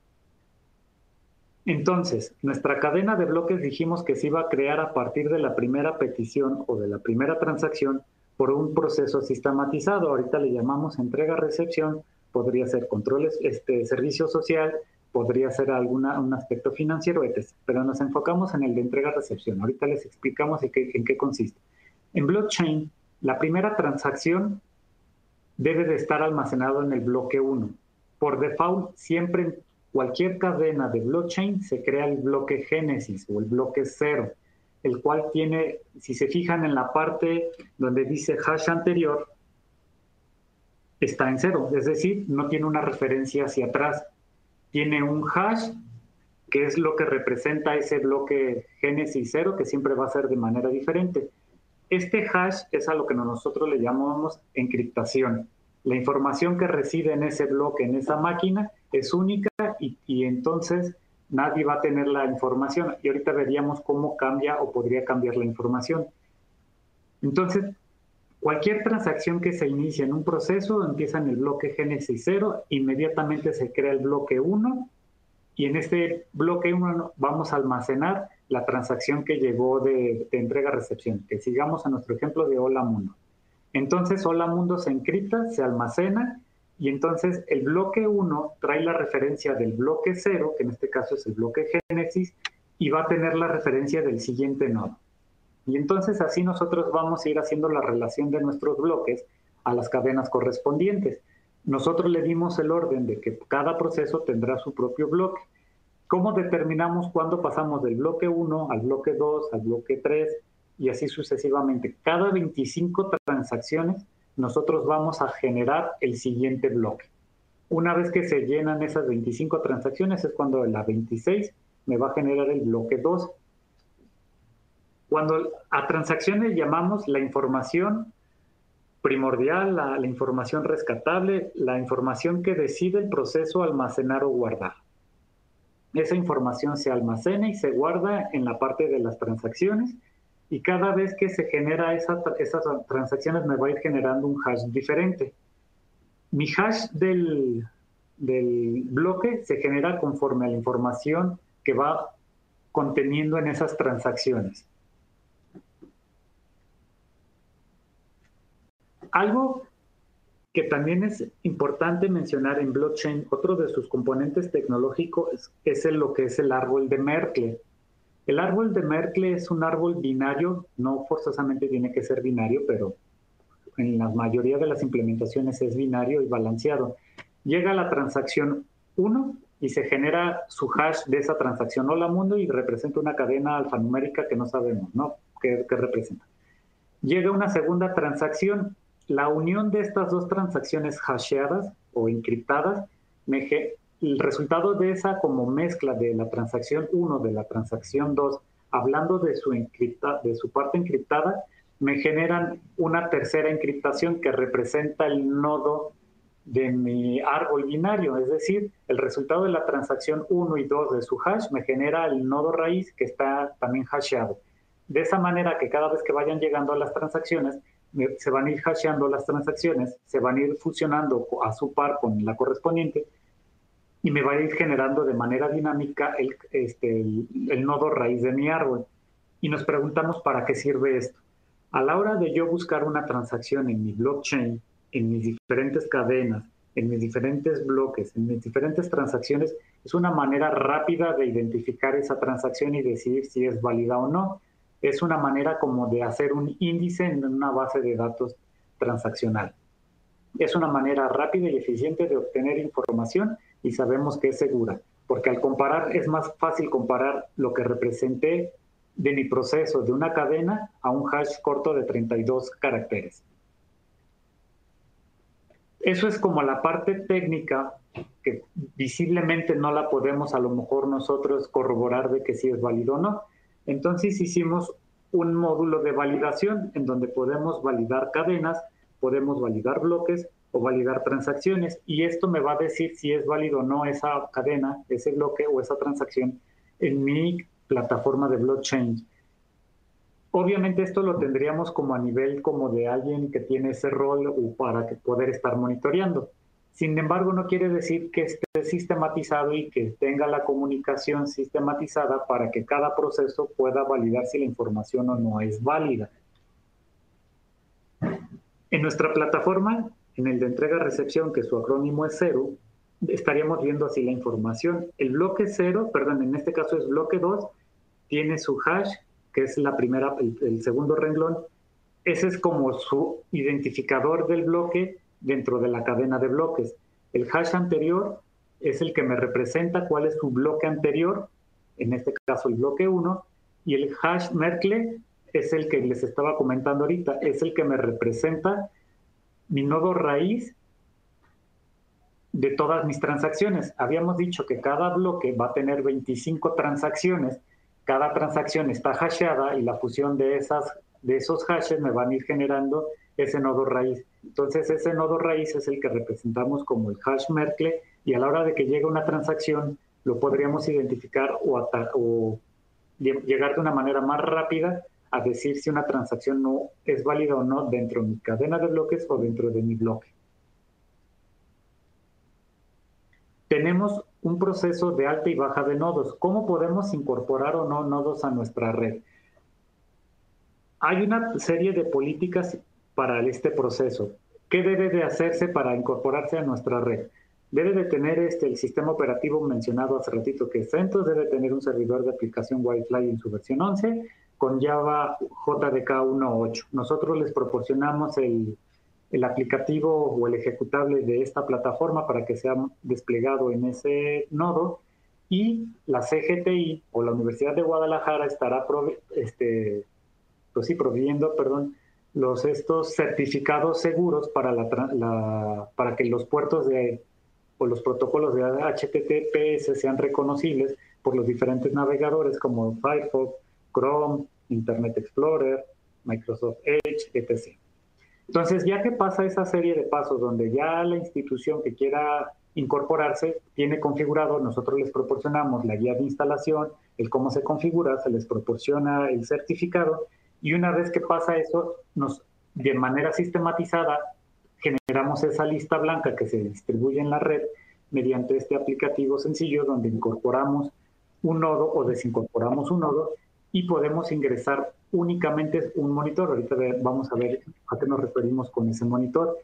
Entonces, nuestra cadena de bloques dijimos que se iba a crear a partir de la primera petición o de la primera transacción por un proceso sistematizado. Ahorita le llamamos entrega-recepción, podría ser control, este, servicio social, podría ser alguna, un aspecto financiero, etcétera. Pero nos enfocamos en el de entrega-recepción. Ahorita les explicamos en qué, en qué consiste. En blockchain, la primera transacción debe de estar almacenado en el bloque uno. Por default, siempre en cualquier cadena de blockchain se crea el bloque génesis o el bloque cero, el cual tiene, si se fijan en la parte donde dice hash anterior, está en cero, es decir, no tiene una referencia hacia atrás. Tiene un hash, que es lo que representa ese bloque génesis cero, que siempre va a ser de manera diferente. Este hash es a lo que nosotros le llamamos encriptación. La información que reside en ese bloque, en esa máquina, es única y, y entonces nadie va a tener la información. Y ahorita veríamos cómo cambia o podría cambiar la información. Entonces, cualquier transacción que se inicie en un proceso empieza en el bloque génesis cero, inmediatamente se crea el bloque uno y en este bloque uno vamos a almacenar la transacción que llegó de, de entrega-recepción. Que sigamos a nuestro ejemplo de Hola Mundo. Entonces, Hola Mundo se encripta, se almacena y entonces el bloque uno trae la referencia del bloque cero, que en este caso es el bloque génesis, y va a tener la referencia del siguiente nodo. Y entonces así nosotros vamos a ir haciendo la relación de nuestros bloques a las cadenas correspondientes. Nosotros le dimos el orden de que cada proceso tendrá su propio bloque. ¿Cómo determinamos cuándo pasamos del bloque uno al bloque dos, al bloque tres y así sucesivamente? Cada veinticinco transacciones nosotros vamos a generar el siguiente bloque. Una vez que se llenan esas veinticinco transacciones es cuando en la veintiséis me va a generar el bloque dos. Cuando a transacciones llamamos la información primordial, la, la información rescatable, la información que decide el proceso almacenar o guardar. Esa información se almacena y se guarda en la parte de las transacciones y cada vez que se genera esa, esas transacciones me va a ir generando un hash diferente. Mi hash del, del bloque se genera conforme a la información que va conteniendo en esas transacciones. Algo que también es importante mencionar en blockchain, otro de sus componentes tecnológicos es el, lo que es el árbol de Merkle. El árbol de Merkle es un árbol binario, no forzosamente tiene que ser binario, pero en la mayoría de las implementaciones es binario y balanceado. Llega la transacción uno y se genera su hash de esa transacción Hola Mundo y representa una cadena alfanumérica que no sabemos, ¿no? ¿Qué, qué representa? Llega una segunda transacción la unión de estas dos transacciones hasheadas o encriptadas, me, el resultado de esa como mezcla de la transacción uno, de la transacción dos, hablando de su, encripta, de su parte encriptada, me generan una tercera encriptación que representa el nodo de mi árbol binario, es decir, el resultado de la transacción uno y dos de su hash me genera el nodo raíz que está también hasheado. De esa manera que cada vez que vayan llegando a las transacciones, se van a ir hasheando las transacciones, se van a ir fusionando a su par con la correspondiente y me va a ir generando de manera dinámica el, este, el, el nodo raíz de mi árbol. Y nos preguntamos para qué sirve esto. A la hora de yo buscar una transacción en mi blockchain, en mis diferentes cadenas, en mis diferentes bloques, en mis diferentes transacciones, es una manera rápida de identificar esa transacción y decidir si es válida o no. Es una manera como de hacer un índice en una base de datos transaccional. Es una manera rápida y eficiente de obtener información y sabemos que es segura, porque al comparar es más fácil comparar lo que representé de mi proceso de una cadena a un hash corto de treinta y dos caracteres. Eso es como la parte técnica que visiblemente no la podemos a lo mejor nosotros corroborar de que sí es válido o no. Entonces hicimos un módulo de validación en donde podemos validar cadenas, podemos validar bloques o validar transacciones, y esto me va a decir si es válido o no esa cadena, ese bloque o esa transacción en mi plataforma de blockchain. Obviamente esto lo tendríamos como a nivel como de alguien que tiene ese rol o para que poder estar monitoreando. Sin embargo, no quiere decir que esté sistematizado y que tenga la comunicación sistematizada para que cada proceso pueda validar si la información o no es válida. En nuestra plataforma, en el de entrega-recepción, que su acrónimo es cero, estaríamos viendo así la información. El bloque cero, perdón, en este caso es bloque dos, tiene su hash, que es la primera, el, el segundo renglón. Ese es como su identificador del bloque dentro de la cadena de bloques. El hash anterior es el que me representa cuál es su bloque anterior, en este caso el bloque uno, y el hash Merkle es el que les estaba comentando ahorita, es el que me representa mi nodo raíz de todas mis transacciones. Habíamos dicho que cada bloque va a tener veinticinco transacciones, cada transacción está hasheada y la fusión de, esas, de esos hashes me van a ir generando ese nodo raíz. Entonces ese nodo raíz es el que representamos como el hash Merkle, y a la hora de que llegue una transacción lo podríamos identificar o, o llegar de una manera más rápida a decir si una transacción no es válida o no dentro de mi cadena de bloques o dentro de mi bloque. Tenemos un proceso de alta y baja de nodos. ¿Cómo podemos incorporar o no nodos a nuestra red? Hay una serie de políticas para este proceso. ¿Qué debe de hacerse para incorporarse a nuestra red? Debe de tener este, el sistema operativo mencionado hace ratito, que es CentOS, debe tener un servidor de aplicación Wi-Fi en su versión once, con Java J D K uno punto ocho. Nosotros les proporcionamos el, el aplicativo o el ejecutable de esta plataforma para que sea desplegado en ese nodo, y la C G T I o la Universidad de Guadalajara estará prove este, pues sí, proveyendo perdón, los, estos certificados seguros para, la, la, para que los puertos de, o los protocolos de H T T P S sean reconocibles por los diferentes navegadores como Firefox, Chrome, Internet Explorer, Microsoft Edge, etcétera. Entonces, ya que pasa esa serie de pasos donde ya la institución que quiera incorporarse tiene configurado, nosotros les proporcionamos la guía de instalación, el cómo se configura, se les proporciona el certificado, y una vez que pasa eso, nos, de manera sistematizada generamos esa lista blanca que se distribuye en la red mediante este aplicativo sencillo donde incorporamos un nodo o desincorporamos un nodo y podemos ingresar únicamente un monitor. Ahorita vamos a ver a qué nos referimos con ese monitor.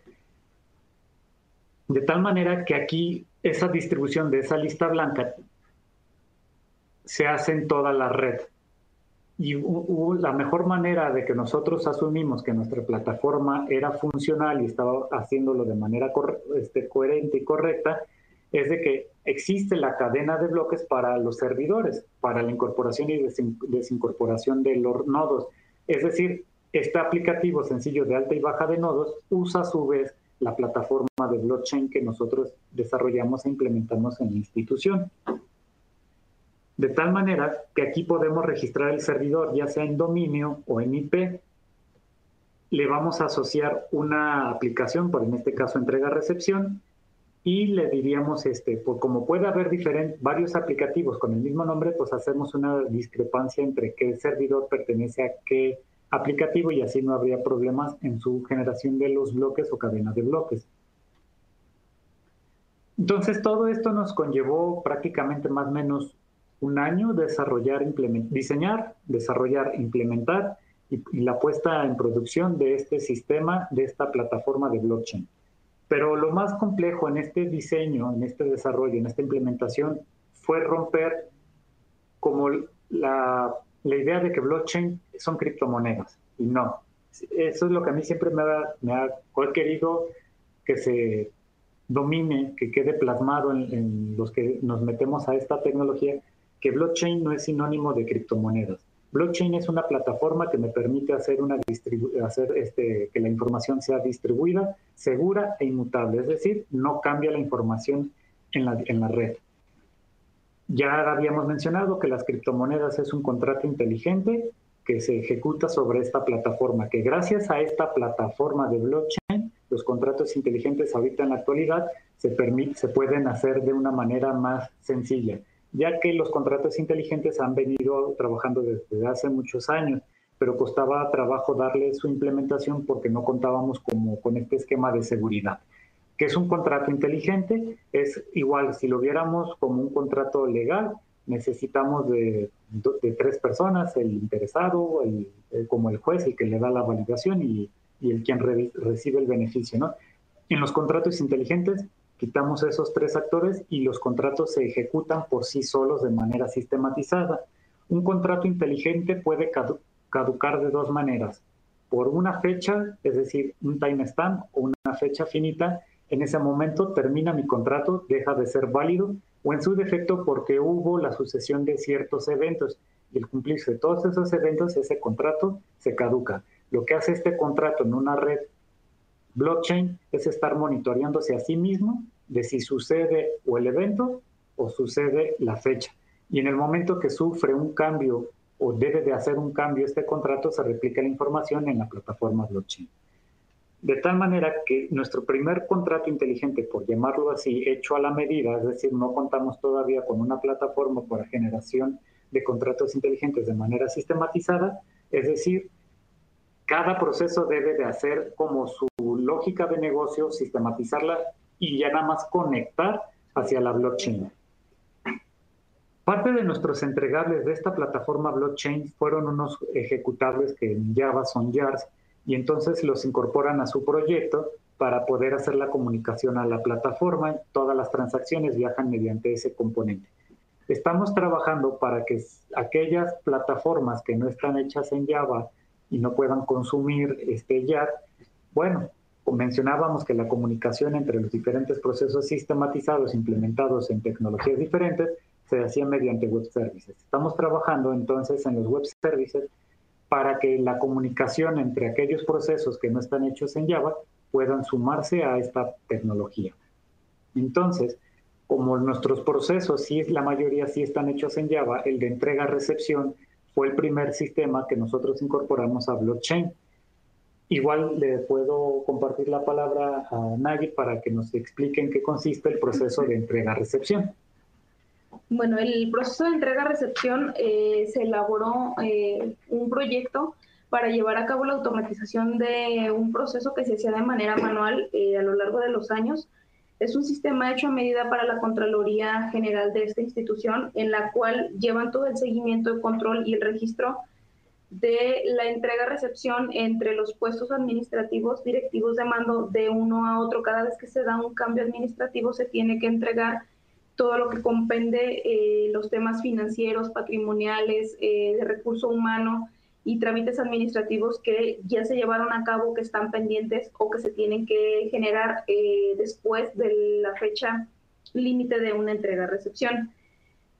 De tal manera que aquí esa distribución de esa lista blanca se hace en toda la red. Y uh, la mejor manera de que nosotros asumimos que nuestra plataforma era funcional y estaba haciéndolo de manera este, coherente y correcta es de que existe la cadena de bloques para los servidores, para la incorporación y desin desincorporación de los nodos. Es decir, Este aplicativo sencillo de alta y baja de nodos usa a su vez la plataforma de blockchain que nosotros desarrollamos e implementamos en la institución. De tal manera que aquí podemos registrar el servidor, ya sea en dominio o en I P. Le vamos a asociar una aplicación, por en este caso entrega-recepción, y le diríamos, este, pues como puede haber diferentes, varios aplicativos con el mismo nombre, pues hacemos una discrepancia entre qué servidor pertenece a qué aplicativo y así no habría problemas en su generación de los bloques o cadena de bloques. Entonces todo esto nos conllevó prácticamente más o menos un año desarrollar, diseñar, desarrollar, implementar y, y la puesta en producción de este sistema, de esta plataforma de blockchain. Pero lo más complejo en este diseño, en este desarrollo, en esta implementación, fue romper como la, la idea de que blockchain son criptomonedas. Y no. Eso es lo que a mí siempre me ha, me ha querido que se domine, que quede plasmado en, en los que nos metemos a esta tecnología, que blockchain no es sinónimo de criptomonedas. Blockchain es una plataforma que me permite hacer, una hacer este, que la información sea distribuida, segura e inmutable, es decir, no cambia la información en la, en la red. Ya habíamos mencionado que las criptomonedas es un contrato inteligente que se ejecuta sobre esta plataforma, que gracias a esta plataforma de blockchain, los contratos inteligentes ahorita en la actualidad se, permite, se pueden hacer de una manera más sencilla, ya que los contratos inteligentes han venido trabajando desde hace muchos años, pero costaba trabajo darle su implementación porque no contábamos como con este esquema de seguridad. ¿Qué es un contrato inteligente? Es igual, si lo viéramos como un contrato legal, necesitamos de, de tres personas, el interesado, el, el, como el juez, el que le da la validación y, y el quien re, recibe el beneficio, ¿no? En los contratos inteligentes quitamos esos tres actores y los contratos se ejecutan por sí solos de manera sistematizada. Un contrato inteligente puede cadu caducar de dos maneras. Por una fecha, es decir, un timestamp o una fecha finita, en ese momento termina mi contrato, deja de ser válido, o en su defecto porque hubo la sucesión de ciertos eventos y el cumplirse de todos esos eventos, ese contrato se caduca. Lo que hace este contrato en una red blockchain es estar monitoreándose a sí mismo de si sucede o el evento o sucede la fecha. Y en el momento que sufre un cambio o debe de hacer un cambio este contrato, se replica la información en la plataforma blockchain. De tal manera que nuestro primer contrato inteligente, por llamarlo así, hecho a la medida, es decir, no contamos todavía con una plataforma para generación de contratos inteligentes de manera sistematizada, es decir, cada proceso debe de hacer como su lógica de negocio, sistematizarla y ya nada más conectar hacia la blockchain. Parte de nuestros entregables de esta plataforma blockchain fueron unos ejecutables que en Java son jars, y entonces los incorporan a su proyecto para poder hacer la comunicación a la plataforma. Todas las transacciones viajan mediante ese componente. Estamos trabajando para que aquellas plataformas que no están hechas en Java y no puedan consumir este jar, bueno, mencionábamos que la comunicación entre los diferentes procesos sistematizados implementados en tecnologías diferentes se hacía mediante web services. Estamos trabajando entonces en los web services para que la comunicación entre aquellos procesos que no están hechos en Java puedan sumarse a esta tecnología. Entonces, como nuestros procesos, sí, la mayoría sí están hechos en Java, el de entrega-recepción fue el primer sistema que nosotros incorporamos a blockchain. Igual le puedo compartir la palabra a Nagy para que nos explique en qué consiste el proceso de entrega-recepción. Bueno, el proceso de entrega-recepción eh, se elaboró eh, un proyecto para llevar a cabo la automatización de un proceso que se hacía de manera manual eh, a lo largo de los años. Es un sistema hecho a medida para la Contraloría General de esta institución, en la cual llevan todo el seguimiento, el control y el registro de la entrega-recepción entre los puestos administrativos directivos de mando de uno a otro. Cada vez que se da un cambio administrativo se tiene que entregar todo lo que comprende eh, los temas financieros, patrimoniales, eh, de recurso humano y trámites administrativos que ya se llevaron a cabo, que están pendientes o que se tienen que generar eh, después de la fecha límite de una entrega-recepción.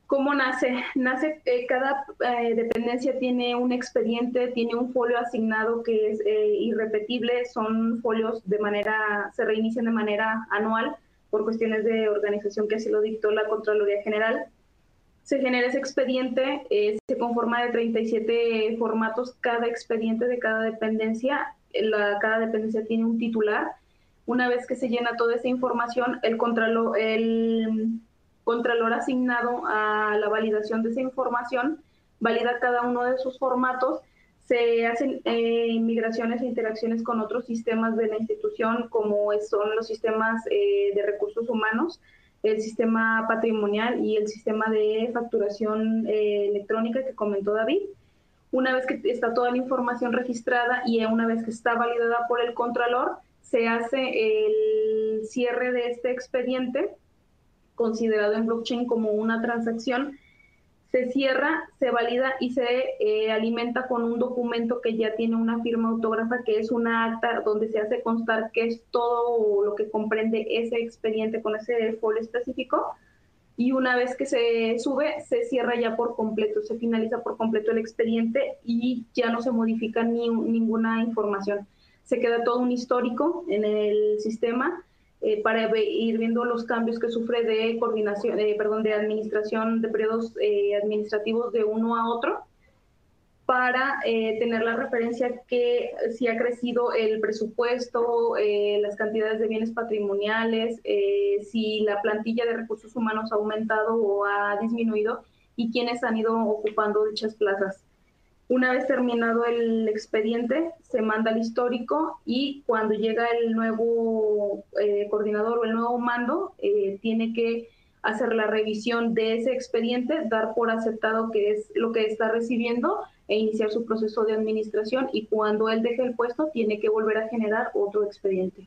¿Cómo nace? Nace, eh, cada eh, dependencia tiene un expediente, tiene un folio asignado que es eh, irrepetible, son folios de manera, se reinician de manera anual por cuestiones de organización que así lo dictó la Contraloría General. Se genera ese expediente, eh, se conforma de treinta y siete formatos cada expediente de cada dependencia, la, cada dependencia tiene un titular. Una vez que se llena toda esa información, el contralor, el contralor asignado a la validación de esa información valida cada uno de sus formatos, se hacen eh, migraciones e interacciones con otros sistemas de la institución, como son los sistemas eh, de recursos humanos, el sistema patrimonial y el sistema de facturación eh, electrónica que comentó David. Una vez que está toda la información registrada y una vez que está validada por el contralor, se hace el cierre de este expediente, considerado en blockchain como una transacción. Se cierra, se valida y se eh, alimenta con un documento que ya tiene una firma autógrafa, que es una acta donde se hace constar qué es todo lo que comprende ese expediente con ese folio específico. Y una vez que se sube, se cierra ya por completo, se finaliza por completo el expediente y ya no se modifica ni, ninguna información. Se queda todo un histórico en el sistema eh, para ir viendo los cambios que sufre de coordinación, eh, perdón, de administración de periodos eh, administrativos de uno a otro, para eh, tener la referencia que si ha crecido el presupuesto, eh, las cantidades de bienes patrimoniales, eh, si la plantilla de recursos humanos ha aumentado o ha disminuido y quiénes han ido ocupando dichas plazas. Una vez terminado el expediente, se manda al histórico y cuando llega el nuevo eh, coordinador o el nuevo mando, eh, tiene que hacer la revisión de ese expediente, dar por aceptado que es lo que está recibiendo e iniciar su proceso de administración, y cuando él deje el puesto tiene que volver a generar otro expediente.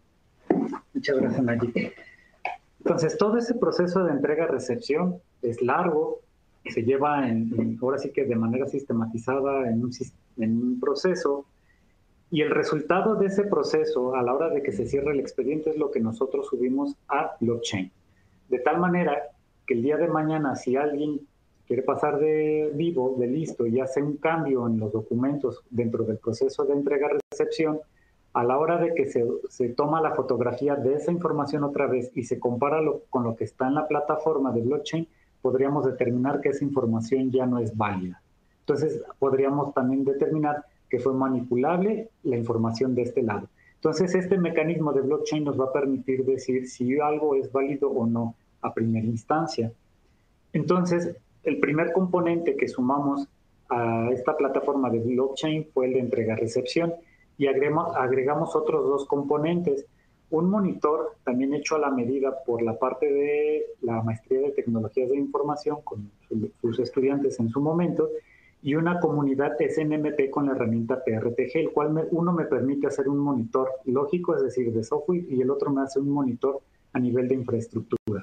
Muchas gracias, Nayib. Entonces, todo ese proceso de entrega-recepción es largo, se lleva en, en, ahora sí que de manera sistematizada en un, en un proceso, y el resultado de ese proceso a la hora de que se cierre el expediente es lo que nosotros subimos a blockchain. De tal manera que el día de mañana, si alguien quiere pasar de vivo, de listo, y hace un cambio en los documentos dentro del proceso de entrega-recepción, a la hora de que se, se toma la fotografía de esa información otra vez y se compara lo, con lo que está en la plataforma de blockchain, podríamos determinar que esa información ya no es válida. Entonces, podríamos también determinar que fue manipulable la información de este lado. Entonces, este mecanismo de blockchain nos va a permitir decir si algo es válido o no a primera instancia. Entonces, el primer componente que sumamos a esta plataforma de blockchain fue el de entrega-recepción, y agregamos, agregamos otros dos componentes. Un monitor, también hecho a la medida por la parte de la Maestría de Tecnologías de la Información, con sus estudiantes en su momento, y una comunidad S N M P con la herramienta P R T G, el cual me, uno me permite hacer un monitor lógico, es decir, de software, y el otro me hace un monitor a nivel de infraestructura.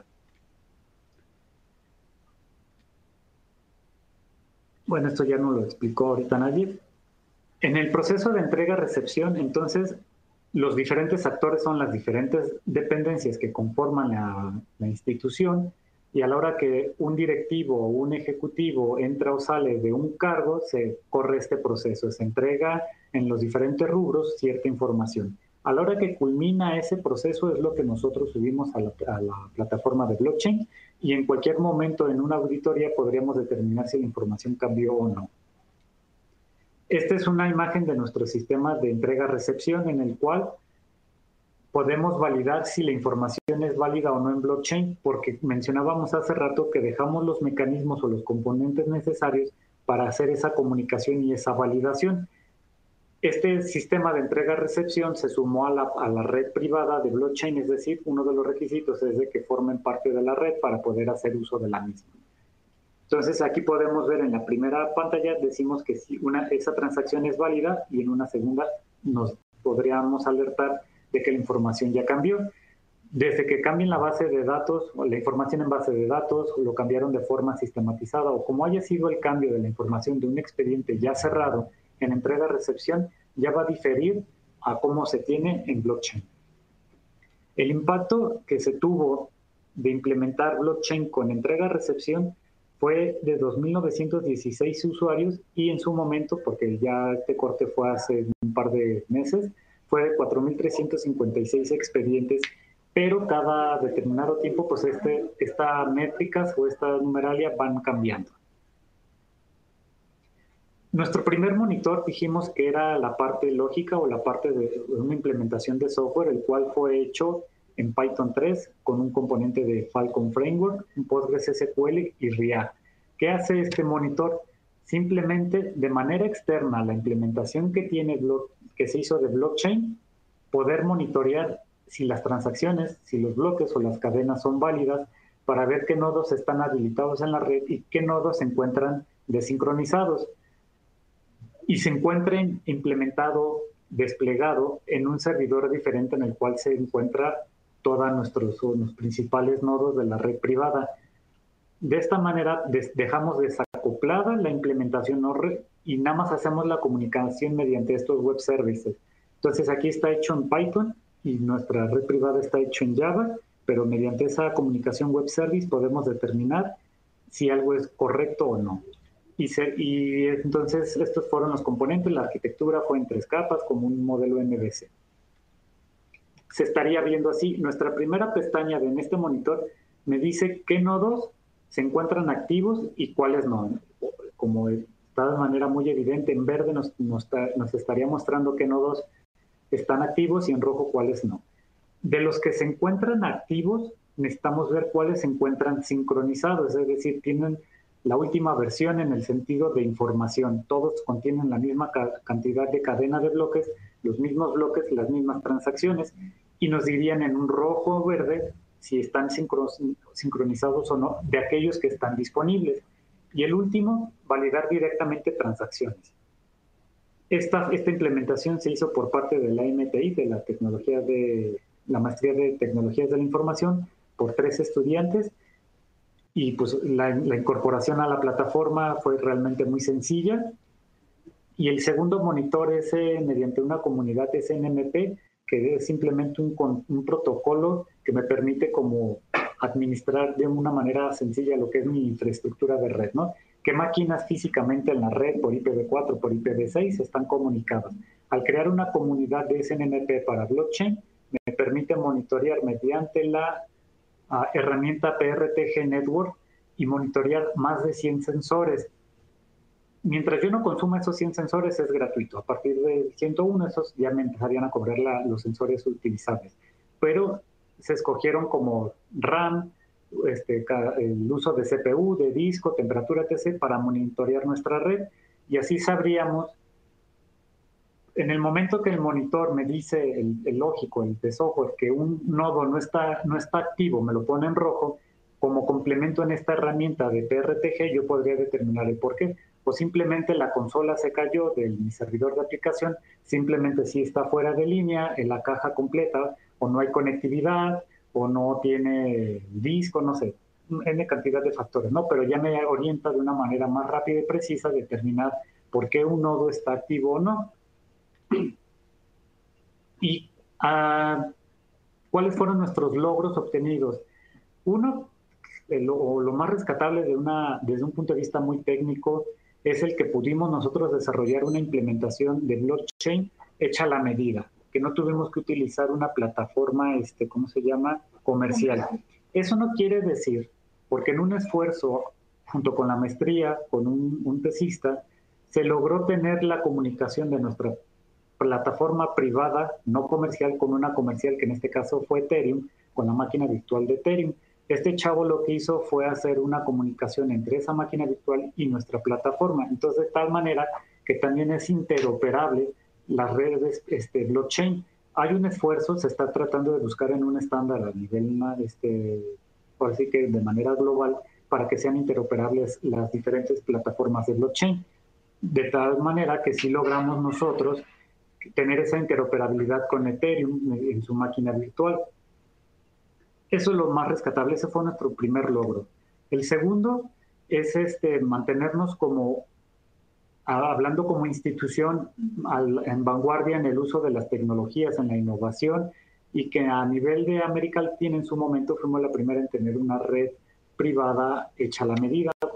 Bueno, esto ya no lo explicó ahorita nadie. En el proceso de entrega-recepción, entonces, los diferentes actores son las diferentes dependencias que conforman la, la institución, y a la hora que un directivo o un ejecutivo entra o sale de un cargo, se corre este proceso, se entrega en los diferentes rubros cierta información. A la hora que culmina ese proceso es lo que nosotros subimos a la, a la plataforma de blockchain, y en cualquier momento en una auditoría podríamos determinar si la información cambió o no. Esta es una imagen de nuestro sistema de entrega-recepción en el cual podemos validar si la información es válida o no en blockchain, porque mencionábamos hace rato que dejamos los mecanismos o los componentes necesarios para hacer esa comunicación y esa validación. Este sistema de entrega-recepción se sumó a la, a la red privada de blockchain, es decir, uno de los requisitos es de que formen parte de la red para poder hacer uso de la misma. Entonces, aquí podemos ver en la primera pantalla, decimos que si una, esa transacción es válida, y en una segunda nos podríamos alertar de que la información ya cambió. Desde que cambien la base de datos, o la información en base de datos, lo cambiaron de forma sistematizada, o como haya sido el cambio de la información de un expediente ya cerrado en entrega-recepción, ya va a diferir a cómo se tiene en blockchain. El impacto que se tuvo de implementar blockchain con entrega-recepción fue de dos mil novecientos dieciséis usuarios y en su momento, porque ya este corte fue hace un par de meses, fue de cuatro mil trescientos cincuenta y seis expedientes, pero cada determinado tiempo, pues este, estas métricas o esta numeralia van cambiando. Nuestro primer monitor dijimos que era la parte lógica o la parte de una implementación de software, el cual fue hecho en Python tres con un componente de Falcon Framework, un PostgreSQL y React. ¿Qué hace este monitor? Simplemente de manera externa, la implementación que, tiene, que se hizo de blockchain, poder monitorear si las transacciones, si los bloques o las cadenas son válidas para ver qué nodos están habilitados en la red y qué nodos se encuentran desincronizados y se encuentren implementado, desplegado en un servidor diferente en el cual se encuentra todos nuestros los principales nodos de la red privada. De esta manera des, dejamos desacoplada la implementación no red y nada más hacemos la comunicación mediante estos web services. Entonces aquí está hecho en Python y nuestra red privada está hecho en Java, pero mediante esa comunicación web service podemos determinar si algo es correcto o no. Y, se, y entonces estos fueron los componentes. La arquitectura fue en tres capas como un modelo M V C. Se estaría viendo así. Nuestra primera pestaña de en este monitor me dice qué nodos se encuentran activos y cuáles no. Como está de manera muy evidente, en verde nos, nos, nos estaría mostrando qué nodos están activos y en rojo cuáles no. De los que se encuentran activos, necesitamos ver cuáles se encuentran sincronizados, es decir, tienen la última versión en el sentido de información. Todos contienen la misma ca cantidad de cadena de bloques, los mismos bloques, las mismas transacciones, y nos dirían en un rojo o verde si están sincro sincronizados o no de aquellos que están disponibles. Y el último, validar directamente transacciones. Esta, esta implementación se hizo por parte de la M T I, de la, tecnología de, la Maestría de Tecnologías de la Información, por tres estudiantes, y pues la, la incorporación a la plataforma fue realmente muy sencilla. Y el segundo monitor es eh, mediante una comunidad S N M P, que es simplemente un, un protocolo que me permite como administrar de una manera sencilla lo que es mi infraestructura de red, ¿no? Que máquinas físicamente en la red por I P v cuatro, por I P v seis están comunicadas. Al crear una comunidad de S N M P para blockchain, me permite monitorear mediante la uh, herramienta P R T G Network y monitorear más de cien sensores. Mientras yo no consuma esos cien sensores, es gratuito. A partir de ciento uno, esos ya me empezarían a cobrar la, los sensores utilizables. Pero se escogieron como RAM, este, el uso de C P U, de disco, temperatura, etcétera, para monitorear nuestra red. Y así sabríamos, en el momento que el monitor me dice, el, el lógico, el de software, que un nodo no está, no está activo, me lo pone en rojo, como complemento en esta herramienta de P R T G, yo podría determinar el por qué. O simplemente la consola se cayó de mi servidor de aplicación, simplemente si está fuera de línea, en la caja completa, o no hay conectividad, o no tiene disco, no sé, N cantidad de factores, ¿no? Pero ya me orienta de una manera más rápida y precisa a determinar por qué un nodo está activo o no. Y uh, ¿cuáles fueron nuestros logros obtenidos? Uno, lo, lo más rescatable de una, desde un punto de vista muy técnico, es el que pudimos nosotros desarrollar una implementación de blockchain hecha a la medida, que no tuvimos que utilizar una plataforma, este, ¿cómo se llama?, comercial. Eso no quiere decir, porque en un esfuerzo, junto con la maestría, con un, un tesista, se logró tener la comunicación de nuestra plataforma privada, no comercial, con una comercial, que en este caso fue Ethereum, con la máquina virtual de Ethereum. Este chavo lo que hizo fue hacer una comunicación entre esa máquina virtual y nuestra plataforma. Entonces, de tal manera que también es interoperable las redes este, blockchain. Hay un esfuerzo, se está tratando de buscar en un estándar a nivel, este, por así que de manera global, para que sean interoperables las diferentes plataformas de blockchain. De tal manera que sí logramos nosotros tener esa interoperabilidad con Ethereum en su máquina virtual. Eso es lo más rescatable, ese fue nuestro primer logro. El segundo es este, mantenernos como, hablando como institución al, en vanguardia en el uso de las tecnologías, en la innovación, y que a nivel de América Latina en su momento fuimos la primera en tener una red privada hecha a la medida,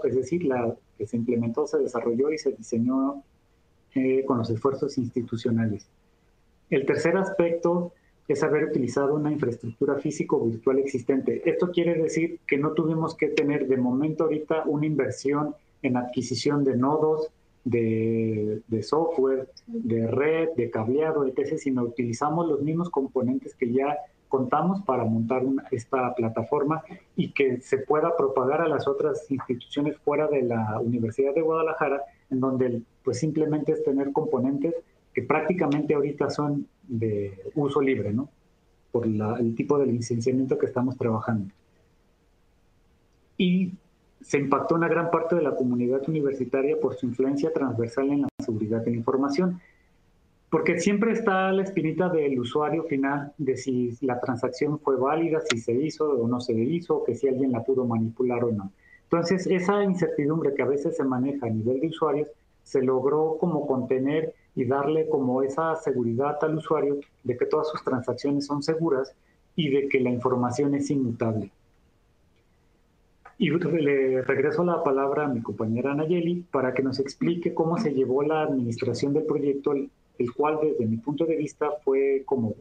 es decir, la que se implementó, se desarrolló y se diseñó eh, con los esfuerzos institucionales. El tercer aspecto es haber utilizado una infraestructura físico-virtual existente. Esto quiere decir que no tuvimos que tener de momento ahorita una inversión en adquisición de nodos, de, de software, de red, de cableado, etcétera, sino utilizamos los mismos componentes que ya contamos para montar una, esta plataforma y que se pueda propagar a las otras instituciones fuera de la Universidad de Guadalajara, en donde pues simplemente es tener componentes que prácticamente ahorita son de uso libre, ¿no? Por la, el tipo de licenciamiento que estamos trabajando. Y se impactó una gran parte de la comunidad universitaria por su influencia transversal en la seguridad de la información. Porque siempre está la espinita del usuario final de si la transacción fue válida, si se hizo o no se hizo, que si alguien la pudo manipular o no. Entonces, esa incertidumbre que a veces se maneja a nivel de usuarios, se logró como contener y darle como esa seguridad al usuario de que todas sus transacciones son seguras y de que la información es inmutable. Y le regreso la palabra a mi compañera Nayeli para que nos explique cómo se llevó la administración del proyecto, el, el cual desde mi punto de vista fue como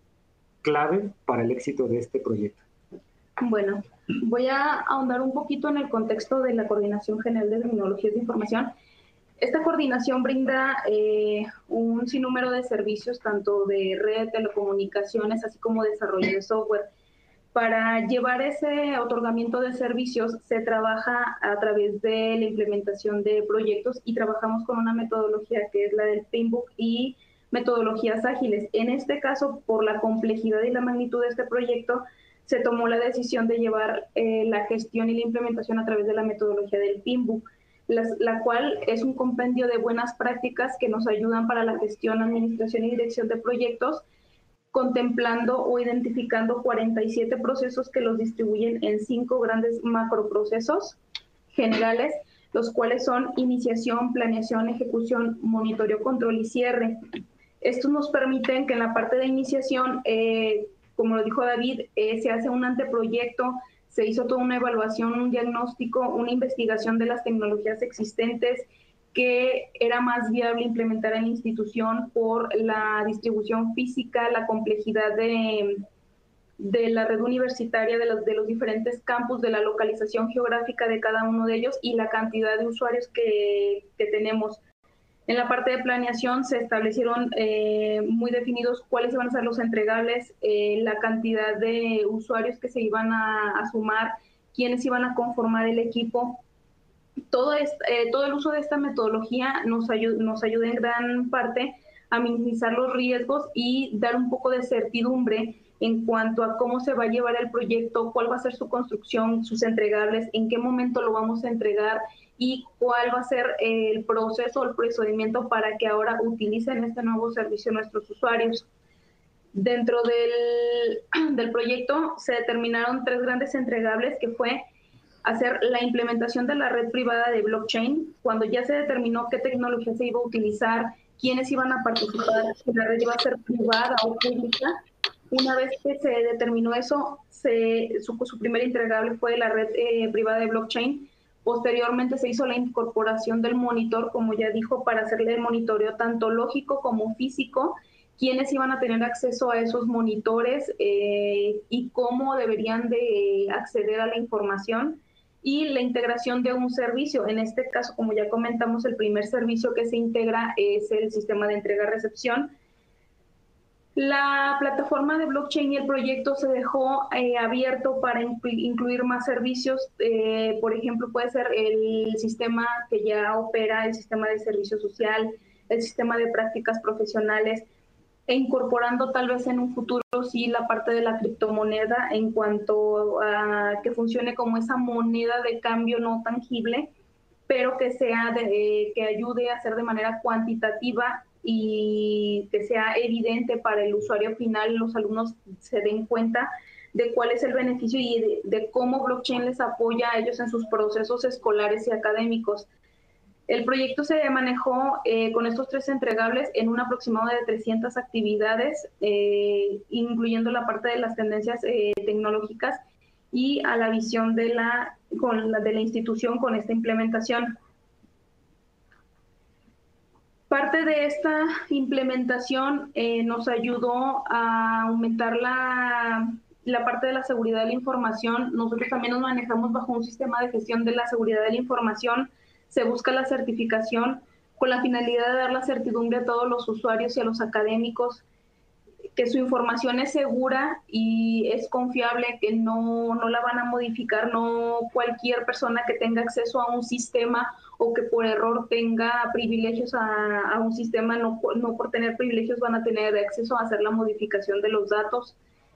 clave para el éxito de este proyecto. Bueno, voy a ahondar un poquito en el contexto de la Coordinación General de Tecnologías de Información. Esta coordinación brinda eh, un sinnúmero de servicios, tanto de red, telecomunicaciones, así como desarrollo de software. Para llevar ese otorgamiento de servicios se trabaja a través de la implementación de proyectos y trabajamos con una metodología que es la del Pinbook y metodologías ágiles. En este caso, por la complejidad y la magnitud de este proyecto, se tomó la decisión de llevar eh, la gestión y la implementación a través de la metodología del Pinbook, la, la cual es un compendio de buenas prácticas que nos ayudan para la gestión, administración y dirección de proyectos, contemplando o identificando cuarenta y siete procesos que los distribuyen en cinco grandes macroprocesos generales, los cuales son iniciación, planeación, ejecución, monitoreo, control y cierre. Estos nos permiten que en la parte de iniciación, eh, como lo dijo David, eh, se hace un anteproyecto, se hizo toda una evaluación, un diagnóstico, una investigación de las tecnologías existentes, que era más viable implementar en la institución por la distribución física, la complejidad de, de la red universitaria, de los, de los diferentes campus, de la localización geográfica de cada uno de ellos y la cantidad de usuarios que, que tenemos. En la parte de planeación se establecieron eh, muy definidos cuáles iban a ser los entregables, eh, la cantidad de usuarios que se iban a, a sumar, quiénes iban a conformar el equipo. Todo, este, eh, todo el uso de esta metodología nos, ayu nos ayuda en gran parte a minimizar los riesgos y dar un poco de certidumbre en cuanto a cómo se va a llevar el proyecto, cuál va a ser su construcción, sus entregables, en qué momento lo vamos a entregar y cuál va a ser el proceso o el procedimiento para que ahora utilicen este nuevo servicio nuestros usuarios. Dentro del, del proyecto se determinaron tres grandes entregables, que fue hacer la implementación de la red privada de blockchain. Cuando ya se determinó qué tecnología se iba a utilizar, quiénes iban a participar, si la red iba a ser privada o pública. Una vez que se determinó eso, se, su, su primer entregable fue la red eh, privada de blockchain. Posteriormente se hizo la incorporación del monitor, como ya dijo, para hacerle el monitoreo tanto lógico como físico, quiénes iban a tener acceso a esos monitores eh, y cómo deberían de acceder a la información, y la integración de un servicio. En este caso, como ya comentamos, el primer servicio que se integra es el sistema de entrega-recepción. La plataforma de blockchain y el proyecto se dejó eh, abierto para incluir más servicios. Eh, por ejemplo, puede ser el sistema que ya opera, el sistema de servicio social, el sistema de prácticas profesionales, e incorporando tal vez en un futuro sí la parte de la criptomoneda en cuanto a que funcione como esa moneda de cambio no tangible, pero que sea de, eh, que ayude a hacer de manera cuantitativa y que sea evidente para el usuario final, los alumnos se den cuenta de cuál es el beneficio y de, de cómo blockchain les apoya a ellos en sus procesos escolares y académicos. El proyecto se manejó eh, con estos tres entregables en un aproximado de trescientas actividades, eh, incluyendo la parte de las tendencias eh, tecnológicas, y a la visión de la, con la, de la institución con esta implementación. Parte de esta implementación eh, nos ayudó a aumentar la, la parte de la seguridad de la información. Nosotros también nos manejamos bajo un sistema de gestión de la seguridad de la información. Se busca la certificación con la finalidad de dar la certidumbre a todos los usuarios y a los académicos que su información es segura y es confiable, que no, no la van a modificar, no cualquier persona que tenga acceso a un sistema o que por error tenga privilegios a, a un sistema, no, no por tener privilegios van a tener acceso a hacer la modificación de los datos.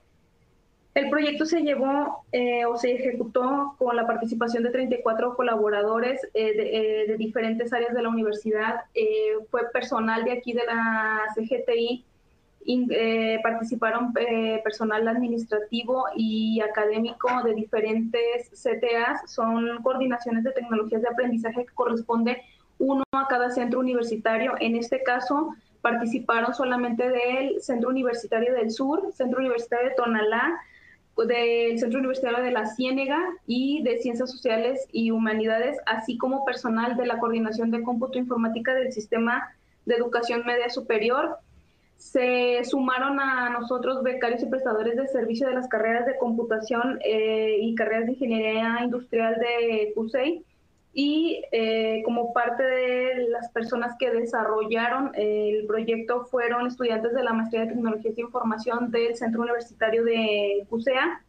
El proyecto se llevó eh, o se ejecutó con la participación de treinta y cuatro colaboradores eh, de, eh, de diferentes áreas de la universidad. Eh, fue personal de aquí de la C G T I, In, eh, participaron eh, personal administrativo y académico de diferentes C T As, son coordinaciones de tecnologías de aprendizaje que corresponde uno a cada centro universitario. En este caso participaron solamente del Centro Universitario del Sur, Centro Universitario de Tonalá, del Centro Universitario de la Ciénega y de Ciencias Sociales y Humanidades, así como personal de la Coordinación de Cómputo Informática del Sistema de Educación Media Superior. Se sumaron a nosotros becarios y prestadores de servicio de las carreras de computación eh, y carreras de ingeniería industrial de C U S E I, y eh, como parte de las personas que desarrollaron eh, el proyecto fueron estudiantes de la Maestría de Tecnologías de Información del Centro Universitario de C U S E A.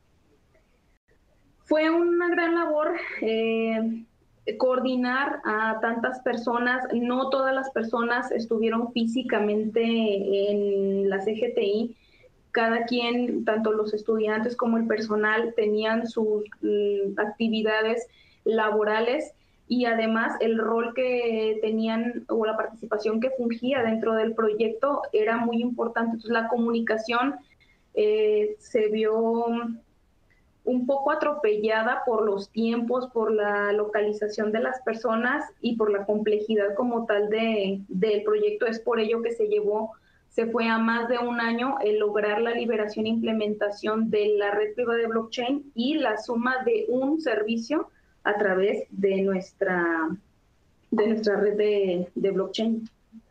Fue una gran labor eh, coordinar a tantas personas. No todas las personas estuvieron físicamente en la C G T I. Cada quien, tanto los estudiantes como el personal, tenían sus mm, actividades laborales y además el rol que tenían o la participación que fungía dentro del proyecto era muy importante. Entonces la comunicación eh, se vio un poco atropellada por los tiempos, por la localización de las personas y por la complejidad como tal de, del proyecto. Es por ello que se llevó, se fue a más de un año el lograr la liberación e implementación de la red privada de blockchain y la suma de un servicio a través de nuestra, de nuestra red de, de blockchain.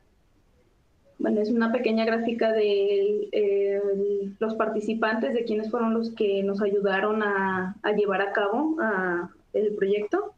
Bueno, es una pequeña gráfica de eh, los participantes, de quienes fueron los que nos ayudaron a, a llevar a cabo a, el proyecto.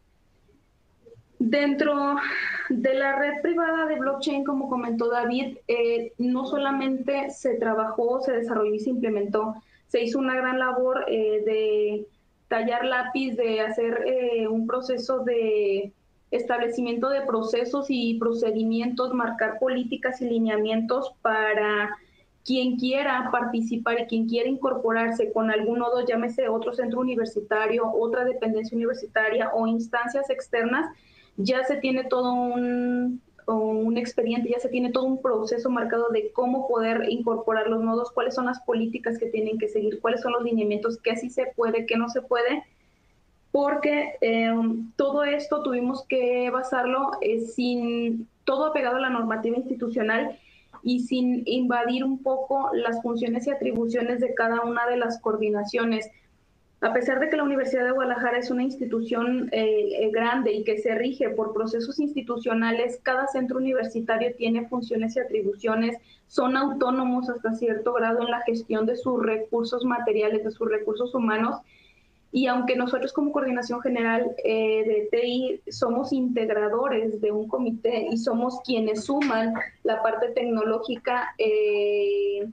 Dentro de la red privada de blockchain, como comentó David, eh, no solamente se trabajó, se desarrolló y se implementó, se hizo una gran labor eh, de tallar lápiz, de hacer eh, un proceso de establecimiento de procesos y procedimientos, marcar políticas y lineamientos para quien quiera participar y quien quiera incorporarse con algún nodo, llámese otro centro universitario, otra dependencia universitaria o instancias externas. Ya se tiene todo un, un expediente, ya se tiene todo un proceso marcado de cómo poder incorporar los nodos, cuáles son las políticas que tienen que seguir, cuáles son los lineamientos, qué sí se puede, qué no se puede, porque eh, todo esto tuvimos que basarlo eh, sin todo apegado a la normativa institucional y sin invadir un poco las funciones y atribuciones de cada una de las coordinaciones. A pesar de que la Universidad de Guadalajara es una institución eh, grande y que se rige por procesos institucionales, cada centro universitario tiene funciones y atribuciones, son autónomos hasta cierto grado en la gestión de sus recursos materiales, de sus recursos humanos, y aunque nosotros como Coordinación General eh, de T I somos integradores de un comité y somos quienes suman la parte tecnológica, eh,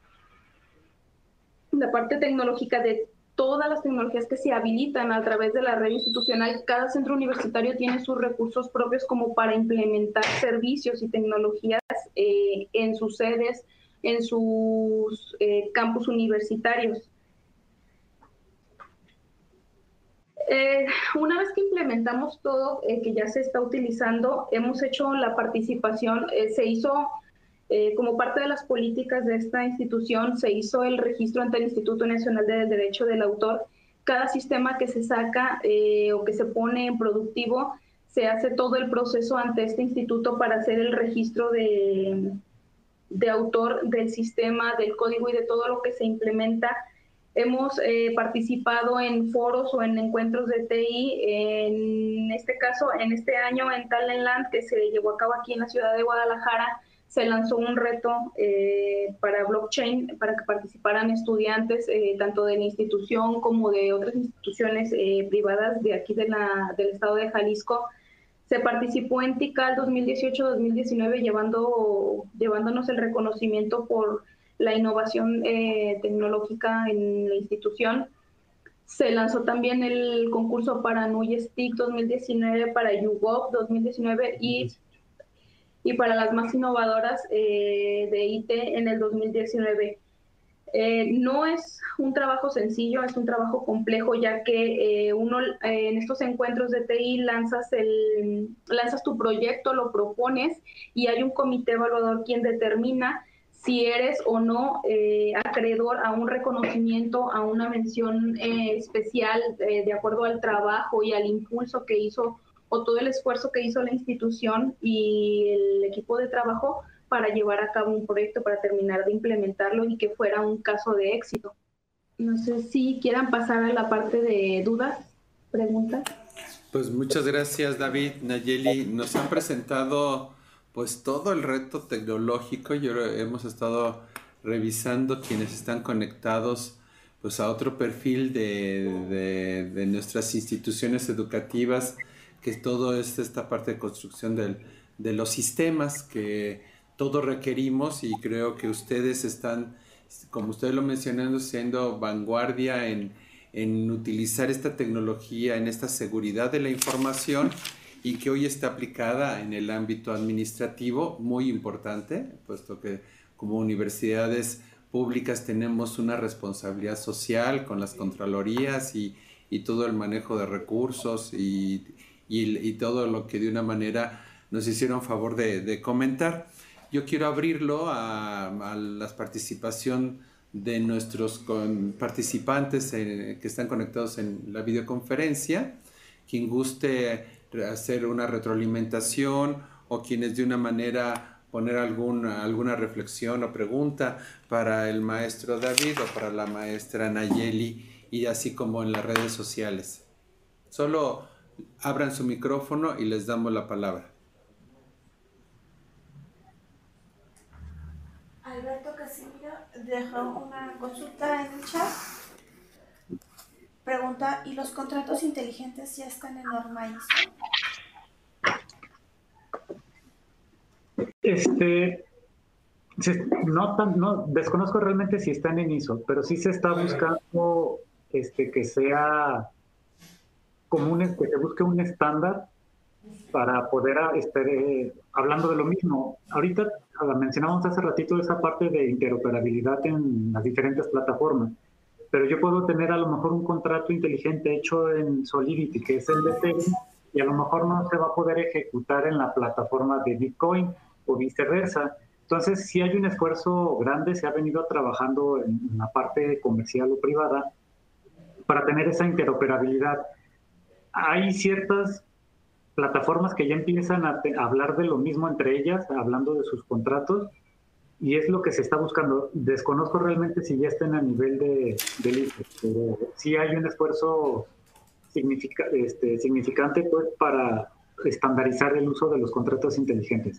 la parte tecnológica de todas las tecnologías que se habilitan a través de la red institucional, cada centro universitario tiene sus recursos propios como para implementar servicios y tecnologías eh, en sus sedes, en sus eh, campus universitarios. Eh, una vez que implementamos todo, eh, que ya se está utilizando, hemos hecho la participación, eh, se hizo eh, como parte de las políticas de esta institución, se hizo el registro ante el Instituto Nacional de Derecho del Autor. Cada sistema que se saca eh, o que se pone en productivo, se hace todo el proceso ante este instituto para hacer el registro de, de autor del sistema, del código y de todo lo que se implementa. Hemos eh, participado en foros o en encuentros de T I, en este caso, en este año en Talentland, que se llevó a cabo aquí en la ciudad de Guadalajara, se lanzó un reto eh, para blockchain, para que participaran estudiantes eh, tanto de la institución como de otras instituciones eh, privadas de aquí de la, del estado de Jalisco. Se participó en TICAL dos mil dieciocho dos mil diecinueve llevando, llevándonos el reconocimiento por la innovación eh, tecnológica en la institución. Se lanzó también el concurso para NUYSTIC dos mil diecinueve, para YouGov dos mil diecinueve y, y para las más innovadoras eh, de I T en el dos mil diecinueve. Eh, no es un trabajo sencillo, es un trabajo complejo, ya que eh, uno eh, en estos encuentros de T I lanzas, el, lanzas tu proyecto, lo propones y hay un comité evaluador quien determina si eres o no eh, acreedor a un reconocimiento, a una mención eh, especial eh, de acuerdo al trabajo y al impulso que hizo o todo el esfuerzo que hizo la institución y el equipo de trabajo para llevar a cabo un proyecto, para terminar de implementarlo y que fuera un caso de éxito. No sé si quieran pasar a la parte de dudas, preguntas. Pues muchas gracias, David, Nayeli. Nos han presentado pues todo el reto tecnológico. Yo hemos estado revisando quienes están conectados pues a otro perfil de, de, de nuestras instituciones educativas, que todo es esta parte de construcción del, de los sistemas que todos requerimos, y creo que ustedes están, como ustedes lo mencionaron, siendo vanguardia en, en utilizar esta tecnología, en esta seguridad de la información, y que hoy está aplicada en el ámbito administrativo, muy importante, puesto que como universidades públicas tenemos una responsabilidad social con las contralorías y, y todo el manejo de recursos y, y, y todo lo que de una manera nos hicieron favor de, de comentar. Yo quiero abrirlo a, a la participación de nuestros con, participantes en, que están conectados en la videoconferencia. Quien guste hacer una retroalimentación o quienes de una manera poner alguna, alguna reflexión o pregunta para el maestro David o para la maestra Nayeli, y así como en las redes sociales. Solo abran su micrófono y les damos la palabra. Alberto Casimiro dejó una consulta en el chat. Pregunta, ¿y los contratos inteligentes ya están en norma I S O? Este, se, no, tan, no, desconozco realmente si están en I S O, pero sí se está buscando este, que sea común, que se busque un estándar para poder, este, hablando de lo mismo. Ahorita mencionábamos hace ratito esa parte de interoperabilidad en las diferentes plataformas, pero yo puedo tener a lo mejor un contrato inteligente hecho en Solidity, que es el de Ethereum, y a lo mejor no se va a poder ejecutar en la plataforma de Bitcoin o viceversa. Entonces, sí hay un esfuerzo grande, se ha venido trabajando en la parte comercial o privada para tener esa interoperabilidad. Hay ciertas plataformas que ya empiezan a, a hablar de lo mismo entre ellas, hablando de sus contratos, y es lo que se está buscando. Desconozco realmente si ya estén a nivel de, de I S O, pero sí hay un esfuerzo significa, este, significante pues, para estandarizar el uso de los contratos inteligentes.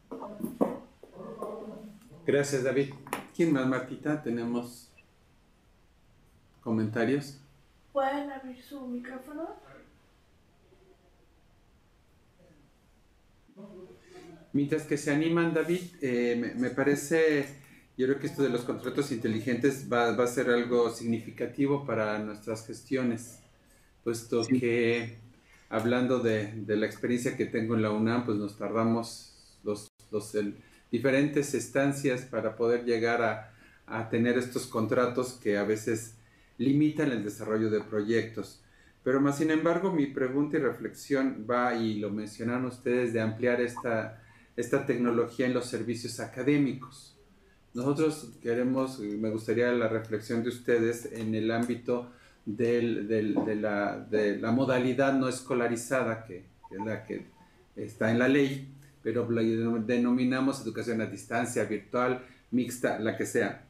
Gracias, David. ¿Quién más, Martita? ¿Tenemos comentarios? ¿Pueden abrir su micrófono? Mientras que se animan, David, eh, me, me parece, yo creo que esto de los contratos inteligentes va, va a ser algo significativo para nuestras gestiones, puesto sí. que hablando de, de la experiencia que tengo en la UNAM, pues nos tardamos los, los el, diferentes estancias para poder llegar a, a tener estos contratos que a veces limitan el desarrollo de proyectos. Pero más sin embargo, mi pregunta y reflexión va, y lo mencionaron ustedes, de ampliar esta, esta tecnología en los servicios académicos. Nosotros queremos, me gustaría la reflexión de ustedes en el ámbito del, del, de, la, de la modalidad no escolarizada, que, que es la que está en la ley, pero la denominamos educación a distancia, virtual, mixta, la que sea.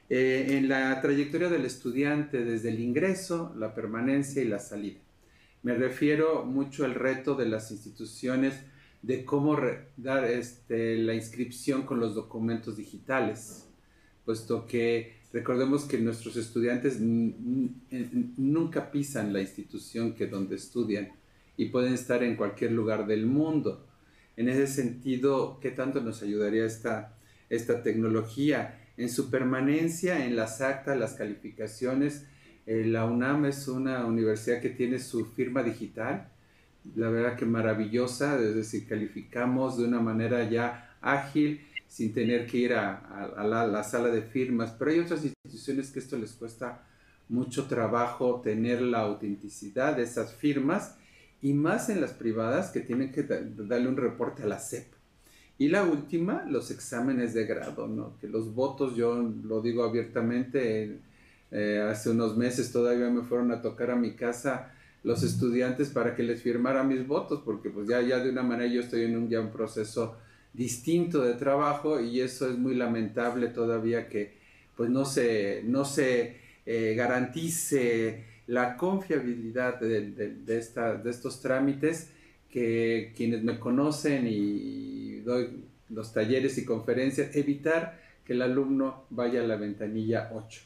eh, en la trayectoria del estudiante desde el ingreso, la permanencia y la salida. Me refiero mucho al reto de las instituciones de cómo dar este, la inscripción con los documentos digitales, puesto que recordemos que nuestros estudiantes nunca pisan la institución que donde estudian y pueden estar en cualquier lugar del mundo. En ese sentido, ¿qué tanto nos ayudaría esta, esta tecnología? En su permanencia, en las actas, las calificaciones. Eh, la UNAM es una universidad que tiene su firma digital, la verdad que maravillosa, es decir, calificamos de una manera ya ágil, sin tener que ir a, a, a la, la sala de firmas, pero hay otras instituciones que esto les cuesta mucho trabajo tener la autenticidad de esas firmas, y más en las privadas que tienen que da, darle un reporte a la S E P. Y la última, los exámenes de grado, ¿no? Que los votos, yo lo digo abiertamente, eh, hace unos meses todavía me fueron a tocar a mi casa los estudiantes para que les firmara mis votos, porque pues ya, ya de una manera yo estoy en un, ya un proceso distinto de trabajo, y eso es muy lamentable todavía que pues no se, no se eh, garantice la confiabilidad de, de, de, esta, de estos trámites, que quienes me conocen y doy los talleres y conferencias, evitar que el alumno vaya a la ventanilla ocho.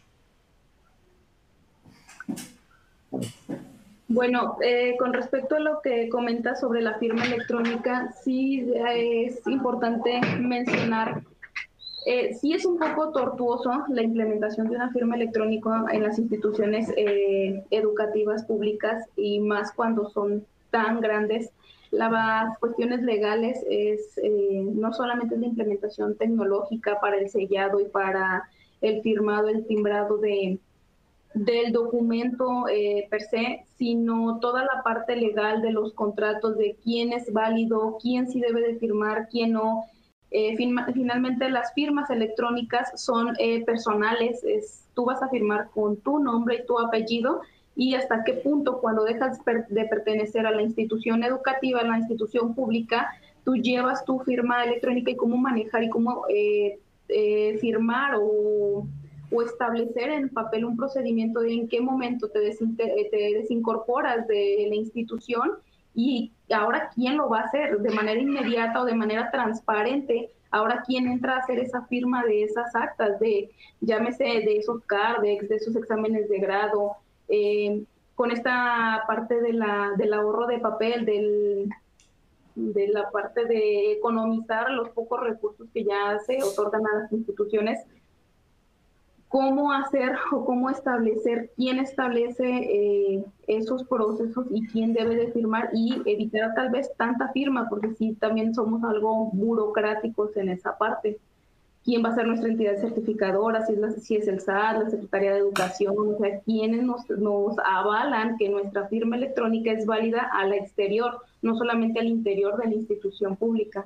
Bueno, eh, con respecto a lo que comenta sobre la firma electrónica, sí es importante mencionar, eh, sí es un poco tortuoso la implementación de una firma electrónica en las instituciones eh, educativas públicas, y más cuando son tan grandes. Las cuestiones legales es eh, no solamente la implementación tecnológica para el sellado y para el firmado, el timbrado de del documento eh, per se, sino toda la parte legal de los contratos, de quién es válido, quién sí debe de firmar, quién no. Eh, firma, finalmente las firmas electrónicas son eh, personales, es, tú vas a firmar con tu nombre y tu apellido, y hasta qué punto cuando dejas per, de pertenecer a la institución educativa, a la institución pública, tú llevas tu firma electrónica y cómo manejar y cómo eh, eh, firmar o o establecer en papel un procedimiento de en qué momento te, te desincorporas de la institución, y ahora quién lo va a hacer de manera inmediata o de manera transparente. Ahora quién entra a hacer esa firma de esas actas, de llámese de esos CARDEX, de esos exámenes de grado, eh, con esta parte de la, del ahorro de papel, del, de la parte de economizar los pocos recursos que ya se otorgan a las instituciones. Cómo hacer o cómo establecer, quién establece eh, esos procesos y quién debe de firmar, y evitar tal vez tanta firma, porque sí también somos algo burocráticos en esa parte. ¿Quién va a ser nuestra entidad certificadora? Si es, la, si es el S A T, la Secretaría de Educación, o sea, quiénes nos, nos avalan que nuestra firma electrónica es válida al exterior, no solamente al interior de la institución pública.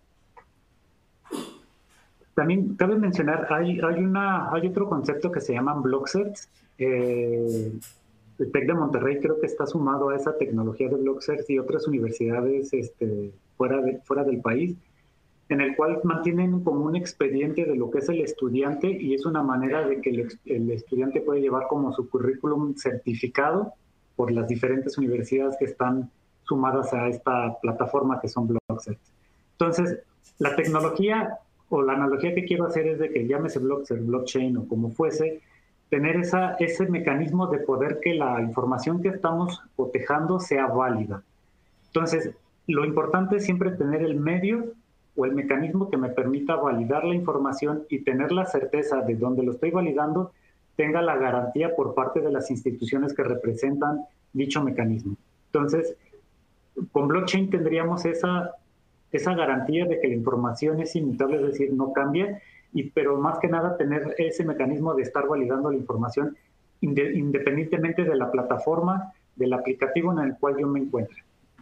También cabe mencionar, hay, hay, una, hay otro concepto que se llaman blocksets. Eh, el TEC de Monterrey creo que está sumado a esa tecnología de blocksets, y otras universidades este, fuera, de, fuera del país, en el cual mantienen como un expediente de lo que es el estudiante, y es una manera de que el, el estudiante puede llevar como su currículum certificado por las diferentes universidades que están sumadas a esta plataforma que son blocksets. Entonces, la tecnología o la analogía que quiero hacer es de que llámese blockchain, blockchain o como fuese, tener esa, ese mecanismo de poder que la información que estamos cotejando sea válida. Entonces, lo importante es siempre tener el medio o el mecanismo que me permita validar la información y tener la certeza de donde lo estoy validando tenga la garantía por parte de las instituciones que representan dicho mecanismo. Entonces, con blockchain tendríamos esa... esa garantía de que la información es inmutable, es decir, no cambia, y, pero más que nada tener ese mecanismo de estar validando la información inde, independientemente de la plataforma, del aplicativo en el cual yo me encuentre.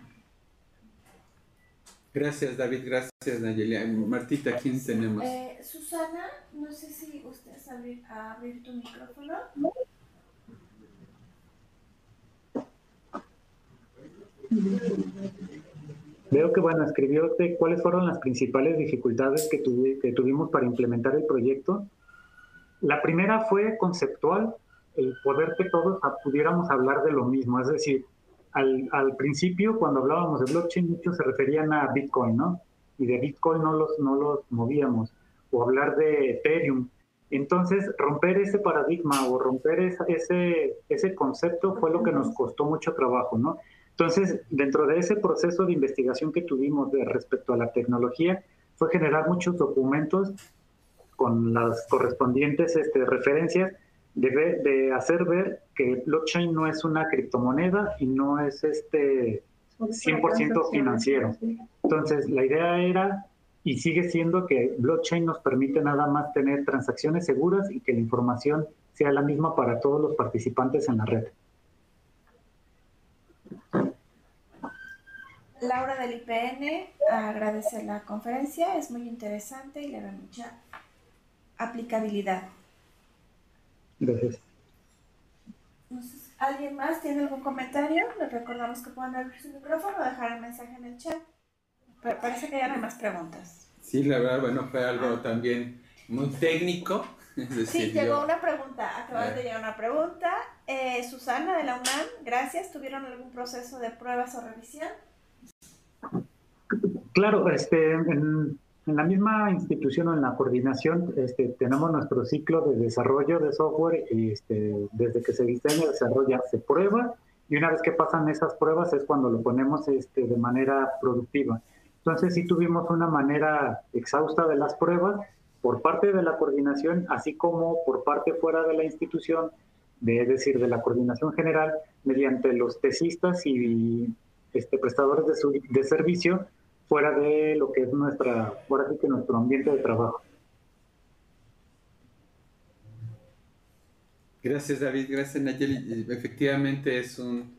Gracias, David. Gracias, Nayeli. Martita, ¿quién tenemos? Eh, Susana, no sé si usted sabe abrir tu micrófono. Veo que, bueno, escribió cuáles fueron las principales dificultades que, tuvi, que tuvimos para implementar el proyecto. La primera fue conceptual, el poder que todos pudiéramos hablar de lo mismo. Es decir, al, al principio, cuando hablábamos de blockchain, muchos se referían a Bitcoin, ¿no? Y de Bitcoin no los, no los movíamos. O hablar de Ethereum. Entonces, romper ese paradigma o romper esa, ese, ese concepto fue lo que nos costó mucho trabajo, ¿no? Entonces, dentro de ese proceso de investigación que tuvimos de respecto a la tecnología, fue generar muchos documentos con las correspondientes este, referencias de, ver, de hacer ver que blockchain no es una criptomoneda y no es este cien por ciento financiero. Entonces, la idea era y sigue siendo que blockchain nos permite nada más tener transacciones seguras y que la información sea la misma para todos los participantes en la red. Laura del I P N agradece la conferencia, es muy interesante y le da mucha aplicabilidad. Gracias. Entonces, ¿alguien más tiene algún comentario? Les recordamos que pueden abrir su micrófono o dejar el mensaje en el chat. Pero parece que ya no hay más preguntas. Sí, la verdad, bueno, fue algo ah. también muy técnico. Es decir, sí, llegó yo... una pregunta, acabas eh. de llegar una pregunta. Eh, Susana de la UNAM, gracias. ¿Tuvieron algún proceso de pruebas o revisión? Claro, este, en, en la misma institución o en la coordinación este, tenemos nuestro ciclo de desarrollo de software y este, desde que se diseña, desarrolla, se prueba y una vez que pasan esas pruebas es cuando lo ponemos este, de manera productiva. Entonces sí tuvimos una manera exhausta de las pruebas por parte de la coordinación, así como por parte fuera de la institución, de, es decir, de la coordinación general, mediante los tesistas y este, prestadores de, su, de servicio, fuera de lo que es nuestra, fuera de que nuestro ambiente de trabajo. Gracias, David. Gracias, Nayeli. Efectivamente es un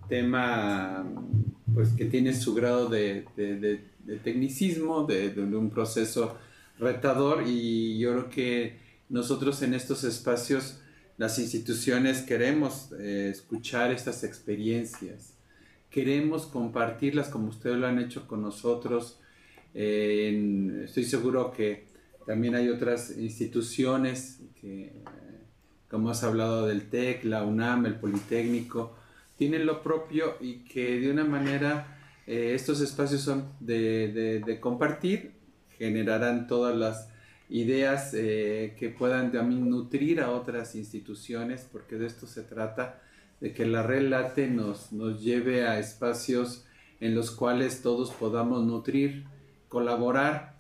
tema pues que tiene su grado de, de, de, de tecnicismo, de, de un proceso retador, y yo creo que nosotros en estos espacios, las instituciones, queremos eh, escuchar estas experiencias. Queremos compartirlas como ustedes lo han hecho con nosotros. Eh, en, estoy seguro que también hay otras instituciones, que, como has hablado del TEC, la UNAM, el Politécnico, tienen lo propio y que de una manera eh, estos espacios son de, de, de compartir, generarán todas las ideas eh, que puedan también nutrir a otras instituciones, porque de esto se trata, de que la red Late nos, nos lleve a espacios en los cuales todos podamos nutrir, colaborar,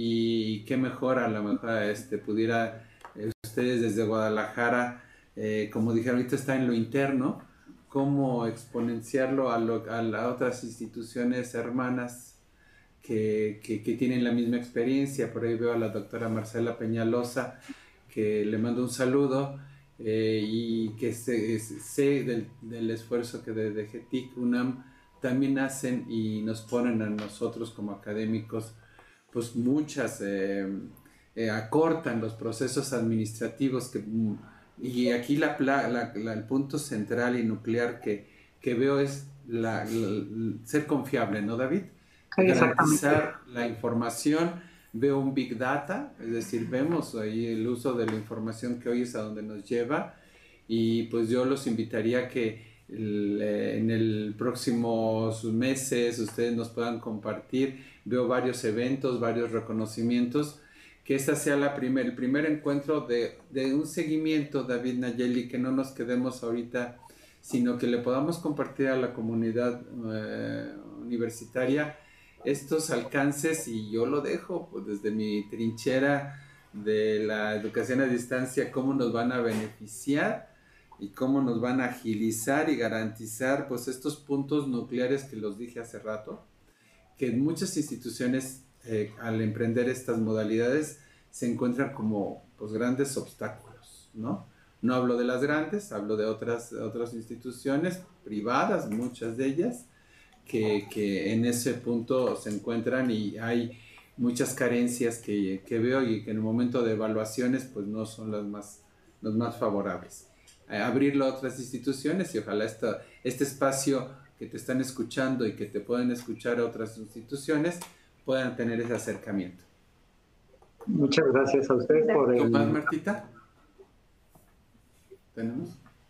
y qué mejor a lo mejor este, pudiera eh, ustedes desde Guadalajara, eh, como dijeron, ahorita está en lo interno, cómo exponenciarlo a, lo, a, a otras instituciones hermanas que, que, que tienen la misma experiencia. Por ahí veo a la doctora Marcela Peñalosa, que le mando un saludo. Eh, y que sé, sé del, del esfuerzo que desde G T I C, UNAM también hacen y nos ponen a nosotros como académicos, pues muchas, eh, eh, acortan los procesos administrativos que, y aquí la, la, la, el punto central y nuclear que, que veo es la, la, ser confiable, ¿no, David? Garantizar la información. Veo un Big Data, es decir, vemos ahí el uso de la información que hoy es a donde nos lleva, y pues yo los invitaría a que el, en el próximos meses ustedes nos puedan compartir. Veo varios eventos, varios reconocimientos, que esta sea la primer, el primer encuentro de, de un seguimiento, David, Nayeli, que no nos quedemos ahorita, sino que le podamos compartir a la comunidad eh, universitaria estos alcances, y yo lo dejo pues, desde mi trinchera de la educación a distancia, cómo nos van a beneficiar y cómo nos van a agilizar y garantizar pues estos puntos nucleares que los dije hace rato, que en muchas instituciones eh, al emprender estas modalidades se encuentran como pues grandes obstáculos, ¿no? No hablo de las grandes, hablo de otras, otras instituciones privadas, muchas de ellas, Que, que en ese punto se encuentran, y hay muchas carencias que, que veo y que en el momento de evaluaciones pues no son las más, las más favorables. Eh, abrirlo a otras instituciones, y ojalá esta, este espacio que te están escuchando y que te pueden escuchar a otras instituciones puedan tener ese acercamiento. Muchas gracias a ustedes por el... ¿Tú más, Martita? ¿Tenemos?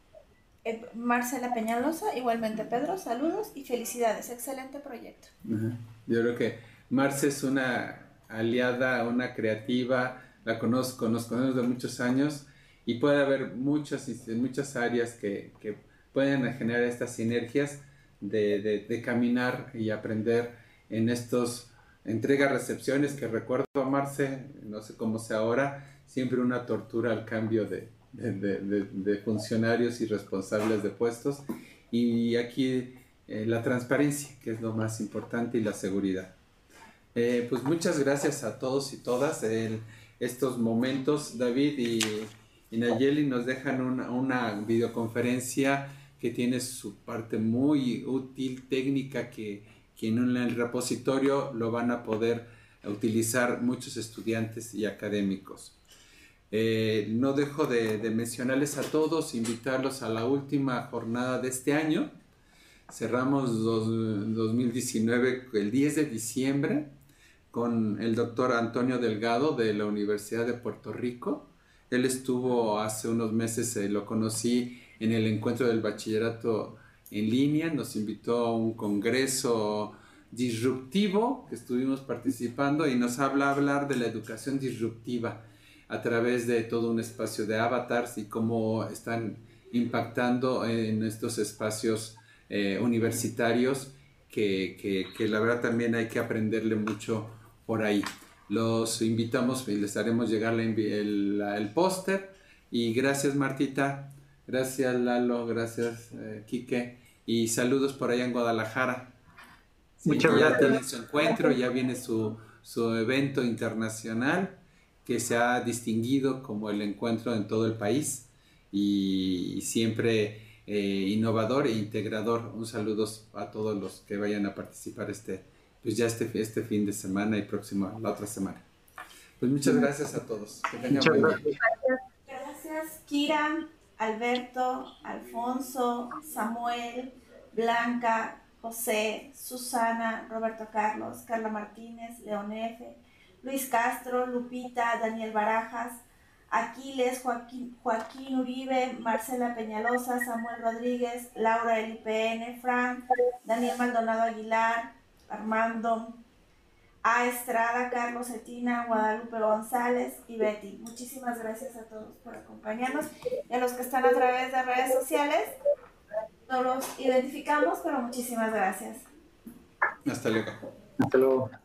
Eh, Marcela Peñalosa, igualmente Pedro, saludos y felicidades, excelente proyecto. Ajá. Yo creo que Marce es una aliada, una creativa, la conozco, nos conocemos de muchos años y puede haber muchas, muchas áreas que, que pueden generar estas sinergias de, de, de caminar y aprender en estos entrega-recepciones que recuerdo a Marce, no sé cómo sea ahora, siempre una tortura al cambio de, de, de, de, de funcionarios y responsables de puestos, y aquí eh, la transparencia, que es lo más importante, y la seguridad. Eh, pues muchas gracias a todos y todas. En estos momentos David y, y Nayeli nos dejan una, una videoconferencia que tiene su parte muy útil, técnica, que, que en el repositorio lo van a poder utilizar muchos estudiantes y académicos. Eh, no dejo de, de mencionarles a todos, invitarlos a la última jornada de este año. Cerramos dos, dos mil diecinueve el diez de diciembre con el doctor Antonio Delgado de la Universidad de Puerto Rico. Él estuvo hace unos meses, eh, lo conocí en el encuentro del bachillerato en línea, nos invitó a un congreso disruptivo que estuvimos participando y nos habla a hablar de la educación disruptiva a través de todo un espacio de avatars y cómo están impactando en estos espacios eh, universitarios que, que, que la verdad también hay que aprenderle mucho por ahí. Los invitamos y les haremos llegar la, el, el póster. Y gracias Martita, gracias Lalo, gracias eh, Quique, y saludos por allá en Guadalajara. Sí, Muchas ya gracias. tiene su encuentro, ya viene su, su evento internacional que se ha distinguido como el encuentro en todo el país y, y siempre eh, innovador e integrador. Un saludo a todos los que vayan a participar este pues ya este, este fin de semana y próximo, la otra semana. Pues muchas gracias a todos. Que tengan Muchas buen gracias. día. Gracias, Kira, Alberto, Alfonso, Samuel, Blanca, José, Susana, Roberto Carlos, Carla Martínez, León F., Luis Castro, Lupita, Daniel Barajas, Aquiles, Joaquín, Joaquín Uribe, Marcela Peñalosa, Samuel Rodríguez, Laura del I P N, Fran, Daniel Maldonado Aguilar, Armando A. Estrada, Carlos Cetina, Guadalupe González y Betty. Muchísimas gracias a todos por acompañarnos y a los que están a través de redes sociales. No los identificamos, pero muchísimas gracias. Hasta luego. Hasta luego.